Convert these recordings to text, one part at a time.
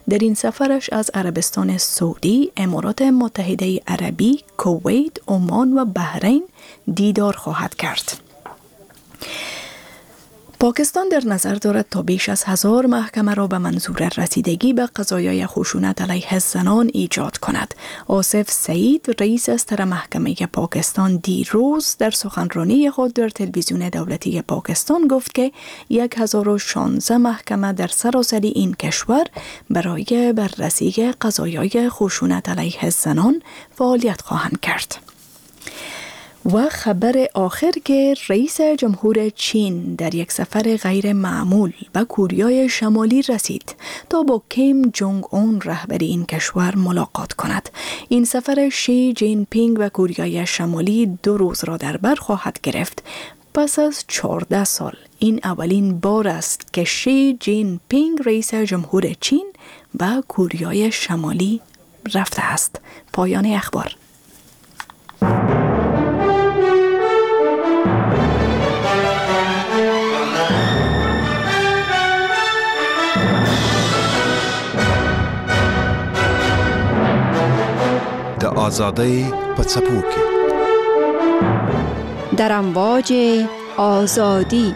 در این سفرش از عربستان سعودی، امارات متحده عربی، کویت، عمان و بحرین دیدار خواهد کرد. پاکستان در نظر دارد تا بیش از 1000 محکمه را به منظور رسیدگی به قضایای خشونت علیه زنان ایجاد کند. آصف سعید، رئیس استر محکمه پاکستان، دیروز در سخنرانی خود در تلویزیون دولتی پاکستان گفت که 1016 محکمه در سراسر این کشور برای بررسی قضایای خشونت علیه زنان فعالیت خواهند کرد. و خبر آخر که رئیس جمهور چین در یک سفر غیر معمول به کوریای شمالی رسید تا با کیم جونگ اون رهبر این کشور ملاقات کند. این سفر شی جین پینگ و کوریای شمالی 2 روز را در بر خواهد گرفت. پس از 14 سال این اولین بار است که شی جین پینگ رئیس جمهور چین به کوریای شمالی رفته است. پایان اخبار. د آزادۍ په څپو کې در امواج آزادی.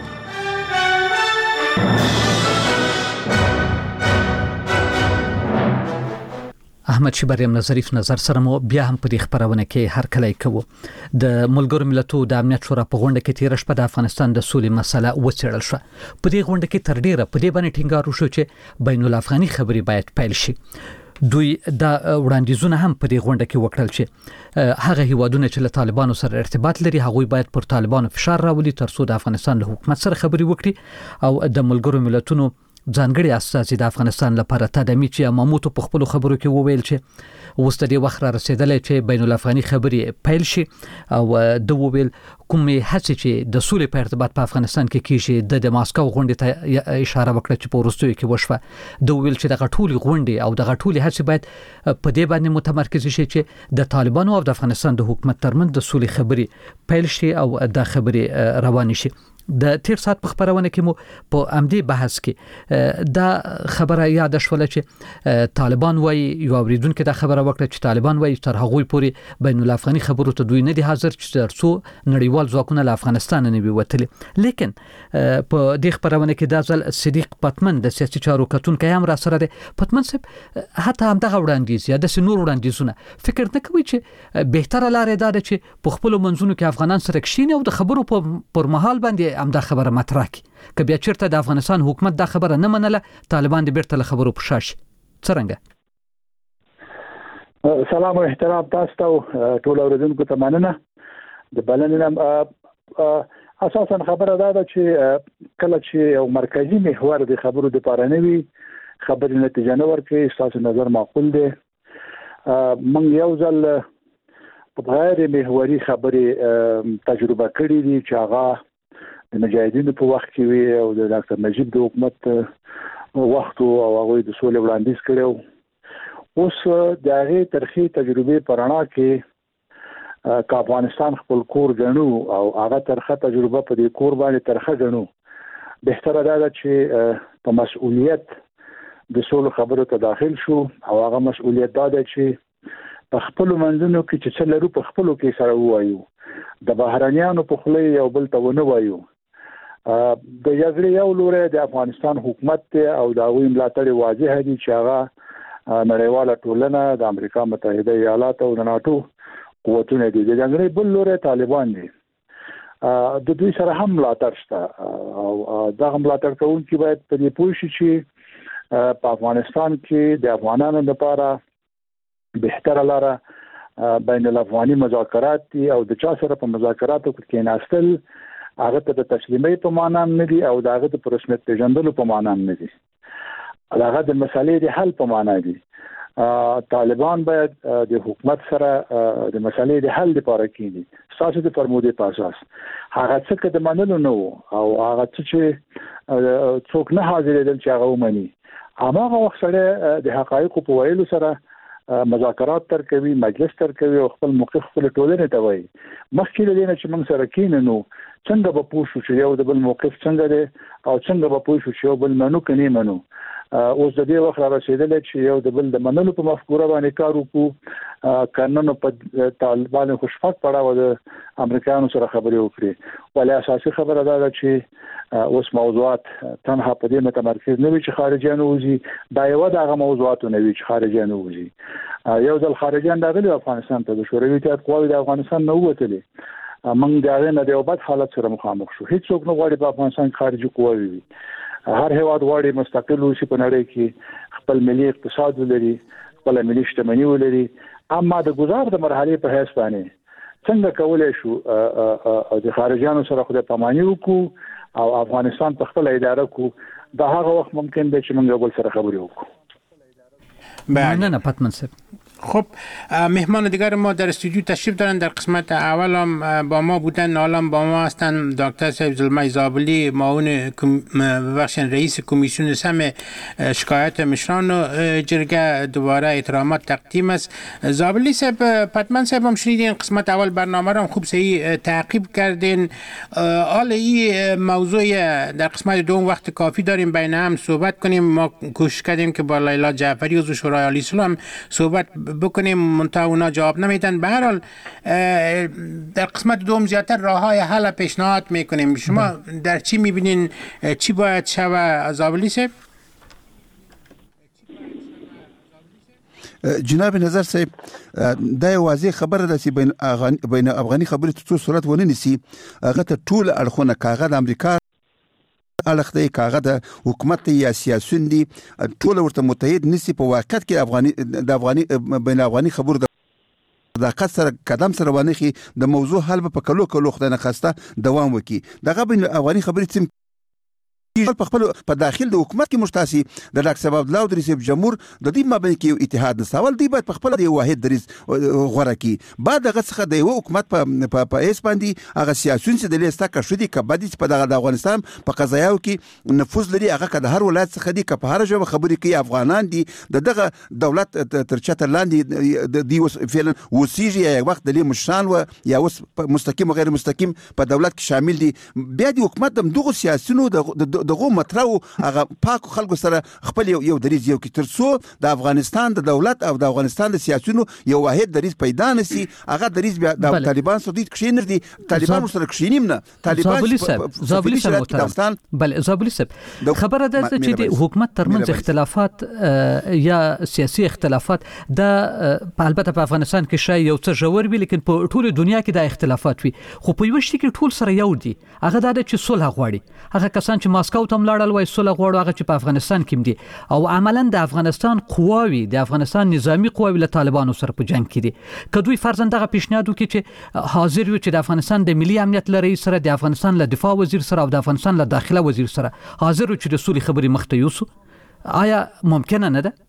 احمد شبریم ظریف نظر سره مو بیا هم په دې خبرونه کې هر کله کوو. د ملګرو ملتونو د امنیت شورا په غونډه کې تیر شپه د افغانستان د سولې مسله وڅېړل شوه. په دې غونډه کې تر ډیره په دې باندې ټینګار وشو چې بین الافغاني خبرې باید پیل شي. دوی دا وړاندیزونه هم په دې غونډه کې وکړل چې هغه هیوادونه چې له طالبانو سره ارتباط لري هغوی باید پر طالبانو فشار راولي ترڅو د افغانستان له حکومت سره خبرې وکړي او د ملګرو ملتونو ځانګړي استازي د افغانستان لپاره تدمیچ یا ماموتو په خپل خبرو کې وویل چې اوس د دې وخت را رسیدلی چې بین الافغاني خبرې پیل شي او د وویل کومې هڅې چې د سولې په ارتباط په افغانستان کې کیږي د ماسکو غونډې ته اشاره وکړه چې په وروستیو کې وشوه. د وویل چې دغه ټولې غونډې او دغه ټولې هڅې باید په دې باندې متمرکز شي چې د طالبانو او د افغانستان د حکومت ترمنځ د سولې خبرې پیل شي او د خبرې روانې شي. د تیر سات په خبرونه کې مو په امدی بحث کې دا خبره یاد شوله چې طالبان وایي یو اوریدونکو دا خبره وکړه چې طالبان وایي تر هغوی پورې بین الافغاني خبرو ته دوی نه دي حاضر چې ترڅو نړیوال ځواکونه له افغانستان نه وي وتلي. لیکن په دې خبرونه کې دا ځل صدیق پتمن د سیاسي چارو کتونکو هم را سره دی. پتمن صاحب حتی هم دغه وړاندیز یا د نور وړاندیزونه فکر نه کوي چې بهتره لار ده چې په خپل منځونو کې افغانان سره کښیني او د خبرو پر مهال باندې هم دا خبره مطرح کی که بیا چیرته د افغانستان حکومت دا خبره نه منله طالبان د بیرته له خبرو پښه شي څرنګه؟ سلام او احترام تاسو ته ټول اوریدونکو ته مننه. د بلنې اساسا خبره ده چې کله چې یو مرکزی محور د خبرو د لپاره نه وي خبرې نتیجه نه ورکوي تاسو نظر معقول دی. من یو ځل په غیر محوري خبرې تجربه کړې دي چې هغه د مجاهدینو په وخت کې وی او د ډاکټر نجیب د حکومت وخت او هغه د سولې وړاندیز کړو. اوس د هغه ترخی تجربه پرانا کې افغانستان خپل کور غنو او هغه ترخه تجربه په دې کور باندې ترخه غنو. بهتره ده چې په مسؤلیت د سولې خبرو ته داخل شو او هغه مسؤلیت ده چې په خپل منځونو کې چې څه لرو په خپلو کې سره وایو د بهرانيانو په خله یو بل ته ونه وایو. د یزري یو لوري د افغانستان حکومت او د هغوی ملاتړ واضح دي چې هغه نړیواله ټولنه د امریکا متحده ایالات او د ناتو قوتونه دي. د یزري بل لوري طالبان دي. د دوی سره هم ملاتړ شته او دا ملاتړ کوونکي باید په دې پوه شي چې په افغانستان کې د افغانانو لپاره بهتره لاره بین الافغاني مذاکرات دي او د چا سره په مذاکراتو کې ناستل هغه ته د تسلیمۍ په معنا نه دي او داغه د پرسمت پیژندلو په معنا نه دي. هغه د مسالې د حل په معنا دي. طالبان باید د حکومت سره د مسالې د حل لپاره کېږي اساس د فرمودې په اساس هغه څه کده منلو نو او هغه چې څوک نه حاضرېدل چې هغه ومني هغه وخت سره د حقایقو په ویلو سره مذاکرات تر کوي مجلس تر کوي او خپل موقف خپل ټولنه ته وایي. مخکې لدينه چې موږ سره کیننو څنګه به پوښتو چې یو د بل موقف څنګه دی او څنګه به پوښتو چې یو بل منو کني منو. اوس د دې وخت را رسیدل چې یو د بل د منلو په مفکوره باندې کار وکړو قانون په طالبانو خوشفق پړاو د امریکایانو سره خبرې وکړي ولې اساسي خبره ده چې اوس موضوعات تنها په دې متمرکز نه وي چې خارجيان وځي دا یو دغه موضوعات نه وي چې خارجيان وځي یو ځل خارجيان راغلي افغانستان ته د شوروي اتحاد قواوې د افغانستان نه ووتلې موږ دا نه د یو بد حالت سره مخامخ شو هیڅوک نه غواړي په افغانستان خارجي قواوې وي هر هیواد غواړي مستقل اوسي په نړۍ کې خپل ملي اقتصاد ولري خپل ملي شتمني ولري اما د گزار د مرحله په حساب باندې څنګه کولای شو د خارجيانو سره خو د پاماني وکړو او افغانستان په خپل اداره کو دا هغه وخت ممکن دی چې موږ بل سره خبرې وکړو. نه پتمن صاحب خب مهمان دیگر ما در استودیو تشریف دارن. در قسمت اول هم با ما بودن، حالا با ما هستن دکتر صاحب زلمه زابلی معاون رئیس کمیسیون سم شکایت مشران جرگه دوباره احترامات تقدیم است. زابلی صاحب پتمن صاحب هم شنیدین قسمت اول برنامه رو هم خوب صحیح تعقیب کردین. حالا این موضوع در قسمت دوم وقت کافی داریم بین هم صحبت کنیم. ما کوشش کردیم که با لیلا جعفری عضو شورای عالی صلح هم صحبت بکنیم منتها اونا جواب نمیدن. به هر حال در قسمت دوم زیادتر راههای حل پیشنهاد میکنیم. شما در چی میبینین چی باید شوه زابلی صاحب؟ جناب نظر صاحب دا واضح خبره ده چې بین افغاني خبرې ته صورت ونه نیسي هغه ته ټول اړخونه کاغه د امریکا اړخ دی کاغه د حکومت یا سیاسيون دي ټول ورته متحد نسی په واقعیت کې د افغاني بین افغاني خبرو د قصر قدم سره ونخي د موضوع حل په کلو خدانه خواسته دوام وکي دغه بین افغاني خبرې تم په خپل په داخل د حکومت کې مشتاسي د ډاکټر صاحب عبد الله رئیس جمهور د دې مابین کې اتحاد سوال دی په خپل د واحد دریس غوړه کې بعد دغه څخه د حکومت په ایس باندې هغه سیاسيون چې د لیستا کا شو دي کبدي په دغه افغانستان په قضایاو کې نفوذ لري هغه د هر ولایت څخه دي په هر ژبه خبرې کوي افغانان دي دغه دولت تر چتر لاندې د دې فعلا وسیږي یو وخت د مشران و یا اوس مستقیم او غیر مستقیم په دولت کې شامل دي بیا د حکومت دغه سیاسيونو دغه مطلب هغه پاک خلکو سره خپل یو دریز یو کې ترڅو د افغانستان د دولت او د افغانستان د سیاسيونو یو واحد دریز پیدا نشي هغه دریز بیا د طالبان سره د کښینر دي طالبان سره کښینیم نه طالبان زابلی صاحب بل زابلی صاحب خبره ده چې د حکومت ترمنځ اختلافات یا سیاسي اختلافات د البته په افغانستان کې شای یو څه جوړ وي لیکن په ټوله دنیا کې د اختلافات وي خو په یو شي کې ټول سره یو دي هغه د چې صلح غواړي هغه کسان چې ماسکو ته لاړل وای صلح غواړي هغه چې په افغانستان کې دي او عملاً د افغانستان قواوی د افغانستان نظامی قواوی له طالبانو سره په جنگ کې دي کدوې فرضاً دغه پیشنهاد وکړي چې حاضر یو چې د افغانستان د ملي امنیت لري سره د افغانستان له دفاع وزیر سره او د افغانستان له داخله وزیر سره حاضر یو چې د سولې خبرې مخته یوسو آیا ممکنه نه ده؟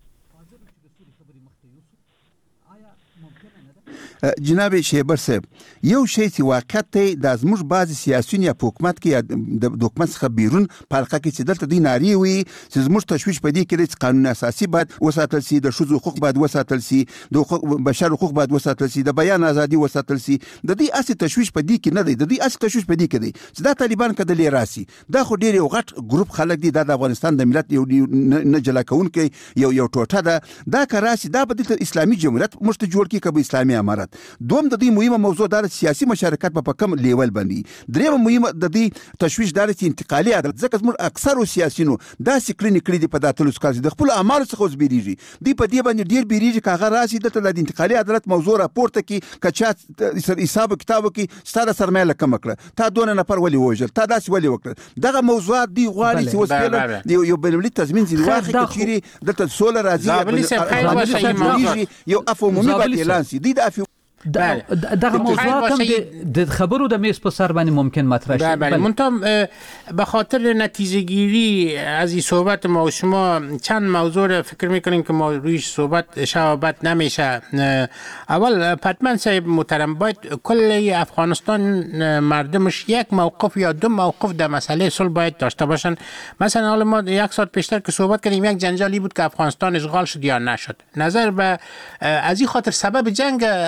جناب شیبر صاحب یو شی چې واقعیت ته د زموږ بعض سیاسيون یا حکومت کې یا د حکومت څخه بیرون پرخه کې چې دلته دی ناری وي چې زموږ تشویش پدې کې چې قانون اساسي باید وساتل سي د شذ حقوق باید وساتل سي د بشر حقوق باید وساتل سي د بیان ازادي وساتل سي د دې اصلي تشویش پدې کې نه دی د دې اصلي تشویش پدې کې دی چې دا طالبان کډلې راسي دا خو ډېر یو غټ ګروپ خلک دي د افغانستان د ملت یو نه جلا کوونکې یو ټوټه ده دا کراسي دا په اسلامي جمهوریت مشت جوړ کې کبه اسلامي امارت دوم د دې مهمه موضوع دار سیاسي مشارکت په کم لیول باندې دریم مهمه د دې تشویش دار چې انتقالي عدالت ځکه موږ اکثر سیاسيونو دا سکرین کړی دی په داتلو سکار د خپل اعمال څخه اوس بیریږي دی په دې باندې ډیر بیریږي کاغه راسي د انتقالي عدالت موضوع راپورته کی کچا حساب کتابو کې ستاره سرمایه لکم کړه تا دونه نفر ولي وژل تا داس ولي وکړه دغه موضوعات دی غواړي چې اوس په یو بلملي تضمین ځای واخی کچيري دلته سولر راځي یو افهمي باندې اعلان سي دی د دغه موضوعات هم د خبرو د میز په سر باندې ممکن مطرح شه بله منتها به خاطر نتیجه گیری از این صحبت ما و شما چند موضوع رو فکر میکنیم که ما رویش صحبت شبابت نمیشه اول پتمن صاحب محترم باید کل افغانستان مردمش یک موقف یا دو موقف در مسئله صلح باید داشته باشن مثلا حالا ما یک ساعت پیشتر که صحبت کردیم یک جنجالی بود که افغانستان اشغال شد یا نشد نظر به از این خاطر سبب جنگ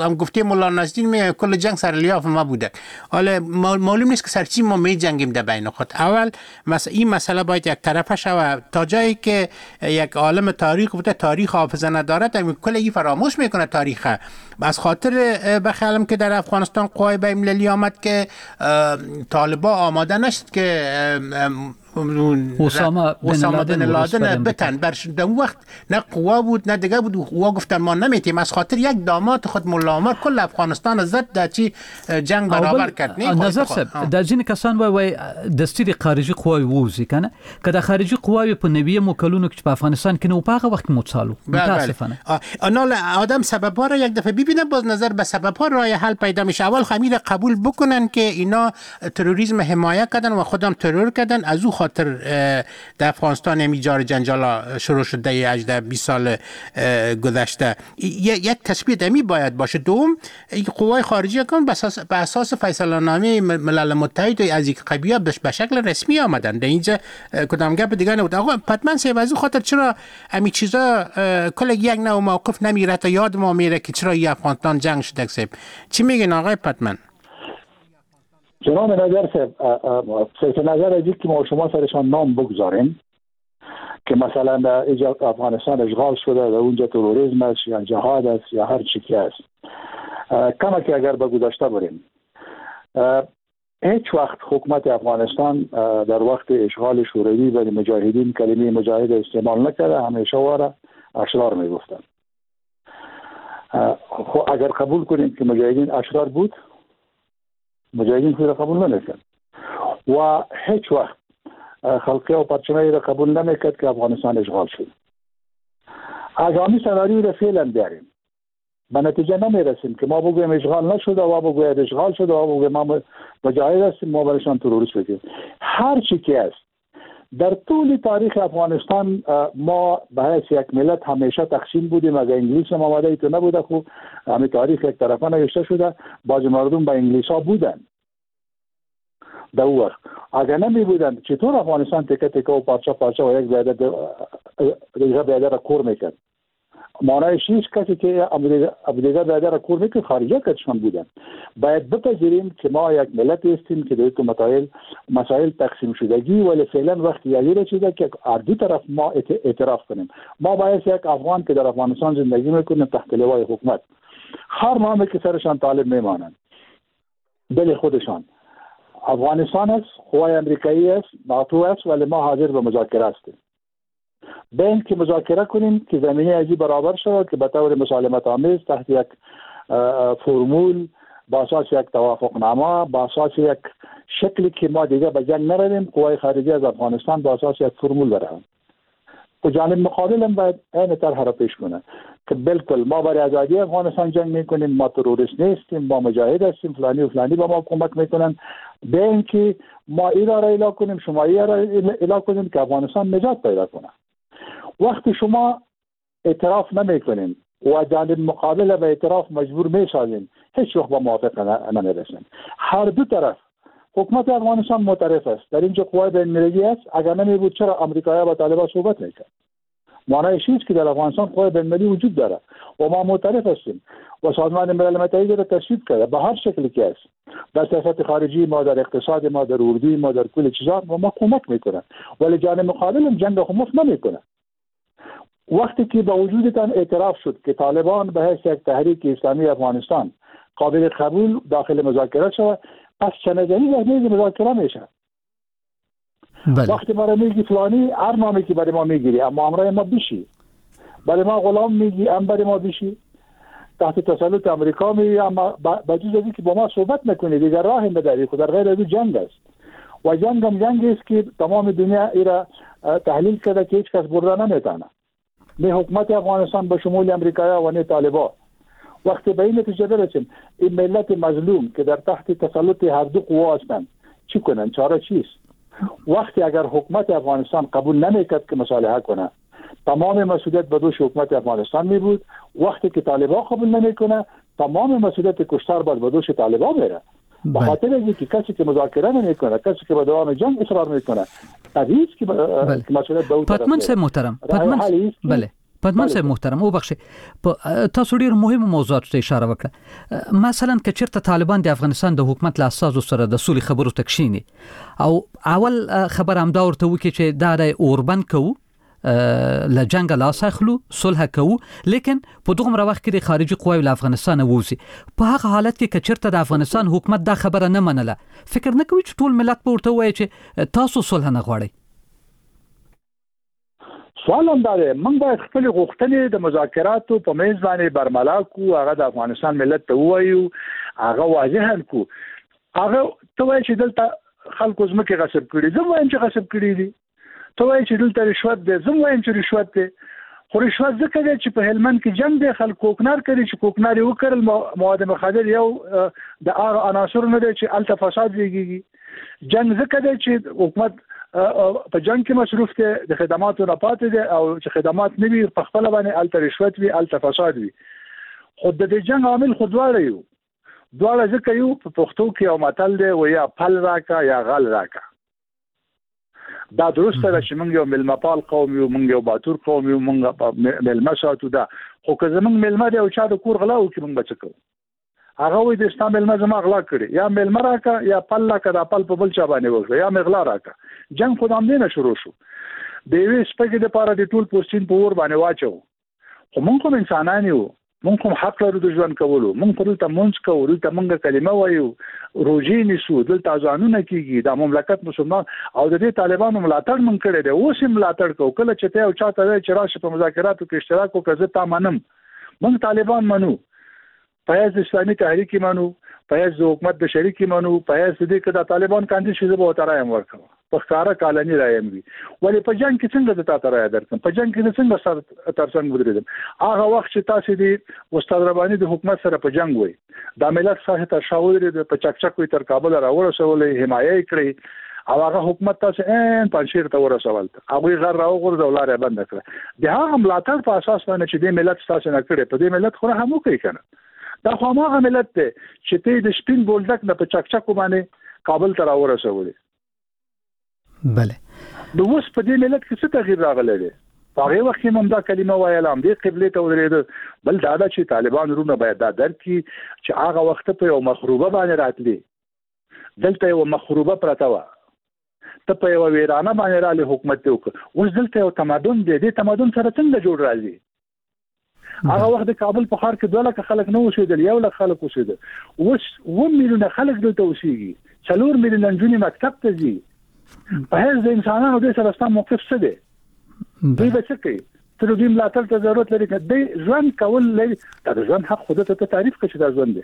هم گفته مولا نصرالدین می کل جنگ سر لیاف ما بوده. حالا معلوم نیست که سر چی ما می جنگیم در بین خود. اول این مسئله باید یک طرفه شود تا جایی که یک عالم تاریخ بوده تاریخ حافظه نداره کل این فراموش میکنه تاریخ. از خاطر بخیالم که در افغانستان قوای بین المللی آمد که طالبا آماده نشد که اسامه بن لادن بتن در اون وقت نه قوا بود نه دیگه بود. قوا گفتن ما نمیتیم از خاطر یک داماد خود مولا عمر کل افغانستان زد در چی جنگ برابر کرد. نظر صاحب در ځینې کسان وای د ستړي خارجي قواوی ووزي کنه که د خارجي قواوی په نوی مکلونو کې په افغانستان کې نو په هغه وخت متصالو متاسفانه آنال آدم سبب‌ها را یک دفعه ببینه باز نظر به سبب‌ها راه حل پیدا میشه. اول خمیر قبول بکنن که اینا تروریسم حمایت کردن و خودم ترور کردن از او خاطر در افغانستان امیجار جنجال شروع شده 18-20 سال گذشته. یک تثبیت امی باید باشه. دوم قوای خارجی کن به اساس فیصله نامه ملل متحد از یک قبیله به شکل رسمی آمدن. در اینجا کدام گپ دیگه نبود. آقا پتمن صاحب از خاطر چرا امی چیزا کل یک نوع موقف نمیره تا یاد ما میره که چرا این افغانستان جنگ شده صاحب؟ چی میگین آقای پتمن؟ جناب نظر صاحب نظر ازی که ما شما سرشان نام بگذاریم که مثلا در افغانستان اشغال شده و اونجا تروریسم است یا جهاد است یا هر چی که است، کما که اگر به گذشته بریم هیچ وقت حکومت افغانستان در وقت اشغال شوروی برای مجاهدین کلمه مجاهد استعمال نکرده، همیشه واره اشرار میگفتن. اگر قبول کنیم که مجاهدین اشرار بود، مجاهدین خود را قبول نمیکرد و هیچ وقت خلقی و پرچمه را قبول نمیکرد که افغانستان اشغال شد. از همین سناریو را فعلا داریم، به نتیجه نمیرسیم که ما بگویم اشغال نشده و بگوید اشغال شده و بگویم ما مجاهد هستیم ما برشان تروریست بگیم. هر چی که است در طول تاریخ افغانستان ما به حیث یک ملت همیشه تقسیم بودیم. اگر انگلیس هم آمده ایتو نبوده خوب همین تاریخ یک طرفه نوشته شده، باز مردم به انگلیس ها بودن در اون وقت. اگر نمی بودن چطور افغانستان تکه تکه و پارچه پارچه و یک بیاده را کور میکرد؟ معنیش نیست کسی که ابدیگه بیاده را کور میکرد خارجه کشان بودن. باید بپذیریم که ما یک ملت هستیم که در تو مسائل تقسیم شدگی ولی فعلا وقتی یادی رسیده که از دو طرف ما اعتراف کنیم. ما باید یک افغان که در افغانستان زندگی میکنیم تحت لوای حکومت هر نامی که سرشان طالب میمانند دل خودشان افغانستان است، قوای امریکایی است، ناتو است، ولی ما حاضر به مذاکره هستیم. بین که مذاکره کنیم که زمینه ازی برابر شود که به طور مسالمت آمیز تحت یک فرمول با اساس یک توافقنامه با اساس یک شکلی که ما دیگه به جنگ نرویم، قوای خارجی از افغانستان با اساس یک فرمول برند و جانب مقابل هم باید این طرح را پیش کنه که بالکل ما برای آزادی افغانستان جنگ میکنیم، ما تروریست نیستیم، ما مجاهد هستیم، فلانی و فلانی با ما کمک میکنن. به اینکه ما ایران را اعلام کنیم شما ایران را اعلام کنیم که افغانستان نجات پیدا کنه. وقتی شما اعتراف نمیکنین و جانب مقابل به اعتراف مجبور میسازین هیچ وقت با موافقه نمیرسین. هر دو طرف حکومت افغانستان معترف است در اینجا قوای بین المللی است. اگر نمی بود چرا آمریکایی‌ها با طالبان صحبت میکرد؟ معنیش اینه که در افغانستان قوای بین المللی وجود داره و ما معترف هستیم و سازمان ملل متحد را تصویب کرده به هر شکلی که است. در سیاست خارجی ما، در اقتصاد ما، در اردوی ما، در کل چیزا ما کمک میکنن ولی جانب مقابل هم جنگ خموف نمیکنه. وقتی که با وجودتان اعتراف شد که طالبان به حیث یک تحریک اسلامی افغانستان قابل قبول داخل مذاکره شود، پس چنجانی در میز مذاکره میشه. وقتی ما میگی فلانی هر نامی که برای ما میگیری اما امرای ما بشی، برای ما غلام میگی ام برای ما بشی، تحت تسلط امریکا میگی اما با جز ازی که با ما صحبت نکنی دیگر راه نداری. خود در غیر از جنگ است و جنگ هم جنگی است که تمام دنیا ایرا تحلیل کرده که هیچ کس برده نمیتونه، نه حکومت افغانستان به شمول امریکا و نه طالبان. وقتی به این نتیجه برسیم این ملت مظلوم که در تحت تسلط هر دو قوا هستند چی کنن؟ چاره چیست؟ وقتی اگر حکومت افغانستان قبول نمیکرد که مصالحه کنه تمام مسئولیت به دوش حکومت افغانستان می بود. وقتی که طالبان قبول نمیکنه تمام مسئولیت کشتار باید به دوش طالبان بره. به خاطر اینکه کسی که مذاکره نمیکنه، کسی که به دوام جنگ اصرار میکنه، طبیعی است که مسئولیت به اون طرف پتمن صاحب محترم، پدمن صاحب محترم وبخښئ تاسو ډیر مهمه موضوعات ته اشاره وکړه مثلا که چیرته طالبان د افغانستان د حکومت له اساسو سره د سولې خبرو تکشینی او اول خبر هم دا ورته وکړي چې دا د اوربند کوو له جنگ لاس اخلو صلح کوو لیکن په دغه وخت کې د خارجي قواو له افغانستان ووزي په هغه حالت کې کچرته د افغانستان حکومت دا خبره نه منله فکر نه کوي چې ټول ملت په ورته وایي چې تاسو صلح نه غواړئ سوال هم دا دی موږ باید خپل غوښتنې د مذاکراتو په منځ باندې برملا کو هغه د افغانستان ملت ته وایو هغه واضح کو هغه ته وایي چې دلته خلکو زمکه غصب کړي زه وایم چې غصب کړي دي ته وایي چې دلته رشوت دی زه وایم چې رشوت دی خو رشوت ځکه دی چې په هلمند کې جنگ دی خلک کوکنار کوي چې کوکنار یې وکړل مواد مخدر یو د هغه عناصر نه دی چې الته فساد زیږي جنگ ځکه دی چې حکومت په جنگ کې مصروف دي د خدماتو نه پاتې دي او چې خدمات نه وي په خپل باندې الته رشوت وي الته فساد وي خو د دې جنگ عامل خودواره یو دواړه ځکه یو په پښتو کې یو متل دی و یا پل راکا یا غل راکا دا درسته ده چې موږ یو ملمپال قوم یو موږ یو باتور قوم یو موږ ملما ساتو دا خو که زموږ ملما دی او چا د کور غلا وکړي موږ بچو هغه وې د اسلام ملما زما غلا کړي یا ملما راکا یا پل راکا د پل په بل چا باندې وکړه یا مغلا راکا جنگ خدام دې نه شروع شو د وې سپګې لپاره د ټول پوسټین په ور باندې واچو خو موږ کوم انسانان یو موږ کوم حق لرو د ژوند کولو موږ پر ته مونږ کوو دلته موږ کلمه وایو روزي نیسو دلته ځانونه کیږي د مملکت مسلمان او د دې طالبانو ملاتړ مونږ کړی دی اوس هم ملاتړ کوو کله چې ته او چاته چې راشه په مذاکراتو کې اشتراک وکړه زه تا منم موږ طالبان منو پایز اسلامي تحریک منو پایز حکومت د شریک منو پایز دې کدا طالبان کاندي شي زه به وترایم ورکم په ښکارا کالنی رایم وي ولی په جنگ کې څنګه د تا ترای درکم په جنگ کې څنګه سره ترڅنګ ودرېدم هغه وخت چې تاسو دې استاد رباني د حکومت سره په جنگ وای د ملت صاحب ته شاورې د په چکچک تر کابل راورسولې حمایت کړې او هغه حکومت تاسو پنځیر ته ورسول هغه غر راو غردولاره بند کړ د هغه ملاتړ په اساس باندې چې د ملت تاسو نه کړې په دې ملت خو هم کوي کنه دا خو هغه ملت ته چې ته د سپین بولډک نه په چکچک باندې کابل ته راورسولې بله د اوس په دې ملت کې څه تغییر راغلی دی هغه وخت هم دا کلمه ویل هم دې قبله ته ورېد بل دا چې طالبان رونه باید دا درک چې هغه وخت په یو مخروبه باندې راتلی دلته یو مخروبه پرته و ته په یو ویرانه باندې رالی حکومت ته وکړ اوس دلته یو تمدن دی دې تمدن سره څنګه جوړ راځي هغه وخت د کابل په ښار کې 2 لک خلک نه اوسېدل 1 لک خلک اوسېدل اوس 1 میلیون خلک دلته اوسېږي 4 میلیون نجونې مکتب ته ځي په هیڅ د انسانانو د سره ستاسو موقف څه دی دوی به څه کوي تر دې ملاتړ ته ضرورت لري چې د ځوان کول لري دا ځوان حق خود ته تعریف کړي دا ځوان دی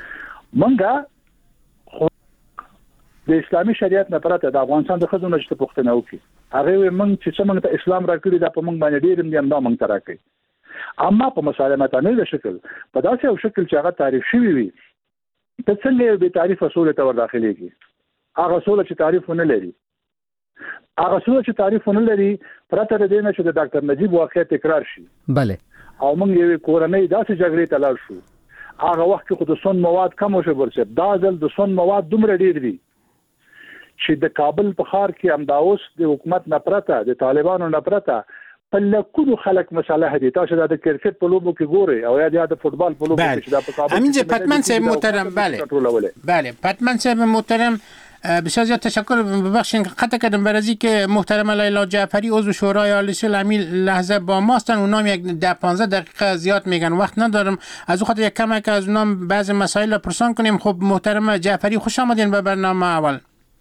منګه د اسلامي شریعت نه پرته د افغانستان د خزونه چې پښتنه وکي هغه موږ چې څنګه ته اسلام راکړي دا په موږ باندې ډیر دې هم دا موږ تراکي اما په مسالمتانه شکل په داسې یو شکل چې هغه تعریف شوی وي ته څنګه به تعریف اصول ته ور داخليږي هغه اصول چې تعریف نه لري هغه اصول چې تعریف نه لري پرته د دې نه چې د ډاکټر نجیب واقعي تکرار شي بله او موږ یو کورنۍ داسې جګړې ته لاړ شو هغه وخت کې خو د سون مواد کم شو ورسې دا ځل د سون مواد دومره ډیر دي چې د کابل په ښار کې امداوس د حکومت نه پرته د طالبانو نه پرته لکونو خلک مساله هدي تاسو د کرکټ په لوبو کې ګوري او یا د فوتبال په لوبو کې دا په کابل امین پتمن صاحب محترم بله پتمن صاحب محترم بسیار زیاد تشکر ببخشین قطع کردم برازی که محترم لیلا جعفری عضو شورای عالی صلح همین لحظه با ماستن اونام یک 10-15 دقیقه زیاد میگن وقت ندارم از اون خاطر یک کمک از اونام بعضی مسائل رو پرسان کنیم. خب محترم جعفری خوش آمدین به برنامه اول.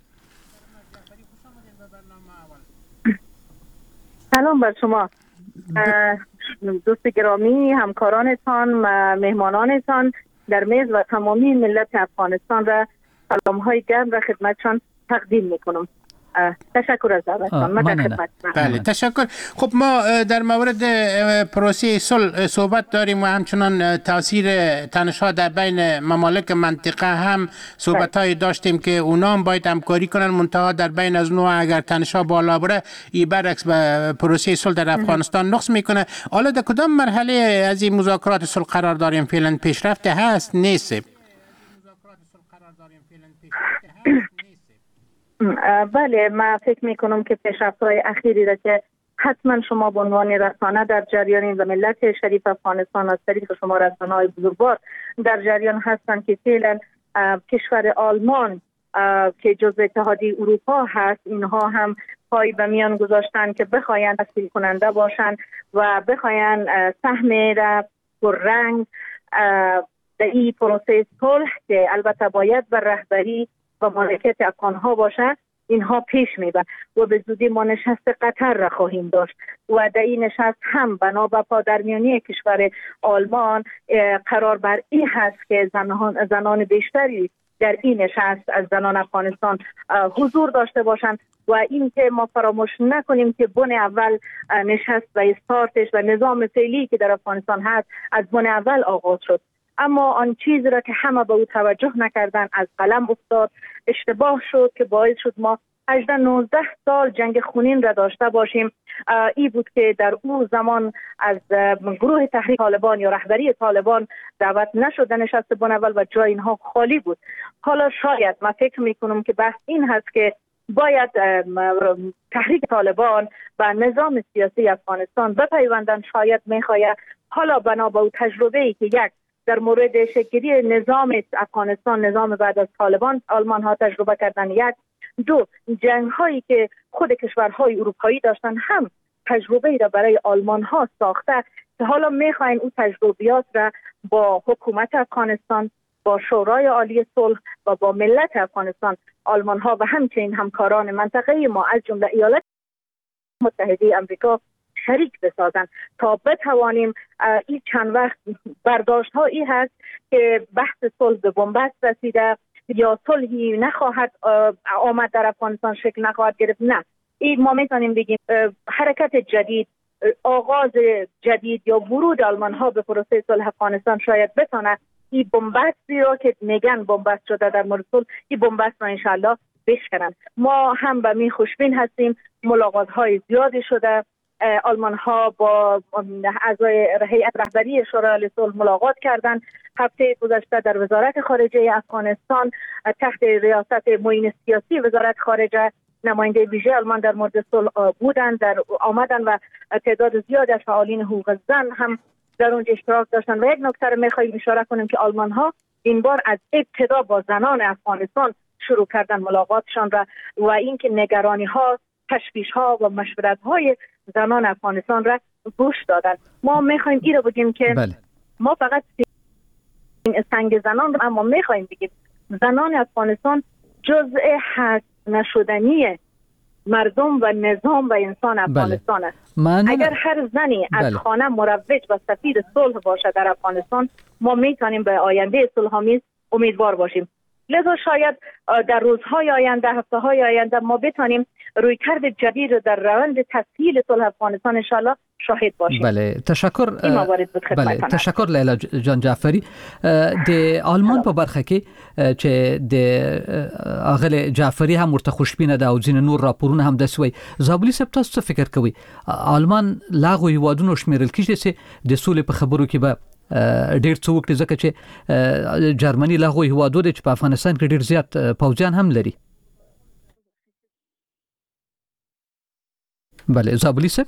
سلام بر شما دوست گرامی، همکارانتان، مهمانانتان در میز و تمامی ملت افغانستان را سلام های گرم و خدمتشان تقدیم میکنم. تشکر از دعوتتان. من در خدمتتونم. بله تشکر. خب ما در مورد پروسه صلح صحبت داریم و همچنان تاثیر تنش‌ها در بین ممالک منطقه هم صحبت‌های داشتیم که اونا هم باید همکاری کنن، منتها در بین از اونها اگر تنش‌ها بالا بره این برعکس به پروسه صلح در افغانستان نقص میکنه. حالا در کدام مرحله از این مذاکرات صلح قرار داریم؟ فعلا پیشرفت هست نیست؟ بله، من فکر میکنم که پیشرفت‌های اخیری را که حتما شما به عنوان رسانه در جریان و ملت شریف افغانستان از طریق شما رسانه‌های بزرگوار در جریان هستند که فعلا کشور آلمان که جزء اتحادیه اروپا هست، اینها هم پای به میان گذاشتن که بخواین تسهیل کننده باشن و بخواین سهم را پررنگ در این پروسه صلح که البته باید بر رهبری و مالکیت افغانها باشه اینها پیش میبرد و به زودی ما نشست قطر را خواهیم داشت و در این نشست هم بنا به پادرمیانی کشور آلمان قرار بر این هست که زنان بیشتری در این نشست از زنان افغانستان حضور داشته باشند و این که ما فراموش نکنیم که بن اول نشست و استارتش و نظام فعلی که در افغانستان هست از بن اول آغاز شد، اما آن چیزی را که همه به او توجه نکردن از قلم افتاد، اشتباه شد که باعث شد ما 18-19 سال جنگ خونین را داشته باشیم. ای بود که در او زمان از گروه تحریک طالبان یا رهبری طالبان دعوت نشد نشست بن اول و جای اینها خالی بود. حالا شاید من فکر میکنم که بحث این هست که باید تحریک طالبان و نظام سیاسی افغانستان بپیوندن. شاید میخواید حالا بنا به تجربه‌ای که یک در مورد شکلی نظام افغانستان، نظام بعد از طالبان آلمان ها تجربه کردن، یک دو جنگ هایی که خود کشورهای اروپایی داشتن هم تجربه را برای آلمان ها ساخته که حالا میخواین اون تجربیات را با حکومت افغانستان، با شورای عالی صلح و با ملت افغانستان، آلمان ها و همچنین همکاران منطقه ما از جمله ایالات متحده آمریکا شریک بسازن تا بتوانیم این چند وقت برداشت هایی هست که بحث صلح به بنبست رسیده یا صلحی نخواهد آمد در افغانستان شکل نخواهد گرفت. نه، این ما میتونیم بگیم حرکت جدید، آغاز جدید یا ورود آلمان ها به پروسه صلح افغانستان شاید بتونه این بنبستی را که میگن بنبست شده در مورد صلح، این بنبست را انشالله بشکنن. ما هم به می خوشبین هستیم، ملاقات های زیادی شده، آلمان ها با اعضای هیئت رهبری شورای صلح ملاقات کردند. هفته گذشته در وزارت خارجه افغانستان تحت ریاست معین سیاسی وزارت خارجه نماینده ویژه آلمان در مورد صلح بودند، آمدن و تعداد زیاد از فعالین حقوق زن هم در اونجا اشتراک داشتن. و یک نکته رو می‌خوایم اشاره کنیم که آلمان ها این بار از ابتدا با زنان افغانستان شروع کردن ملاقاتشان را و اینکه نگرانی ها، تشویش ها و مشورت های زنان افغانستان را گوش دادن. ما میخوایم این رو بگیم که ما فقط سنگ زنان رو، اما میخوایم بگیم زنان افغانستان جزء حذف نشدنی مردم و نظام و انسان افغانستان است. اگر هر زنی از خانه مروج و سفیر صلح باشه در افغانستان، ما میتونیم به آینده صلح‌آمیز امیدوار باشیم. لذا شاید در روزهای آینده، هفته‌های آینده ما بتونیم رویکرد جدید رو در روند تسهیل صلح افغانستان انشالله شاهد باشیم. بله، تشکر. بله، تشکر لیلا جان جعفری. د آلمان په برخه کې چې د اغله جعفری هم ورته خوشبینه ده او ځین نور راپورونه هم د سوي زابلی صاحب، تاسو څه فکر کوئ؟ آلمان لاغو هیوادونو شمیرل کیږي چې د سولې په خبرو کې به ډیر څه وکړي، ځکه چې جرمني لاغو هیوادو د په افغانستان کې ډیر زیات پوځیان هم لري. بله زابلی صاحب.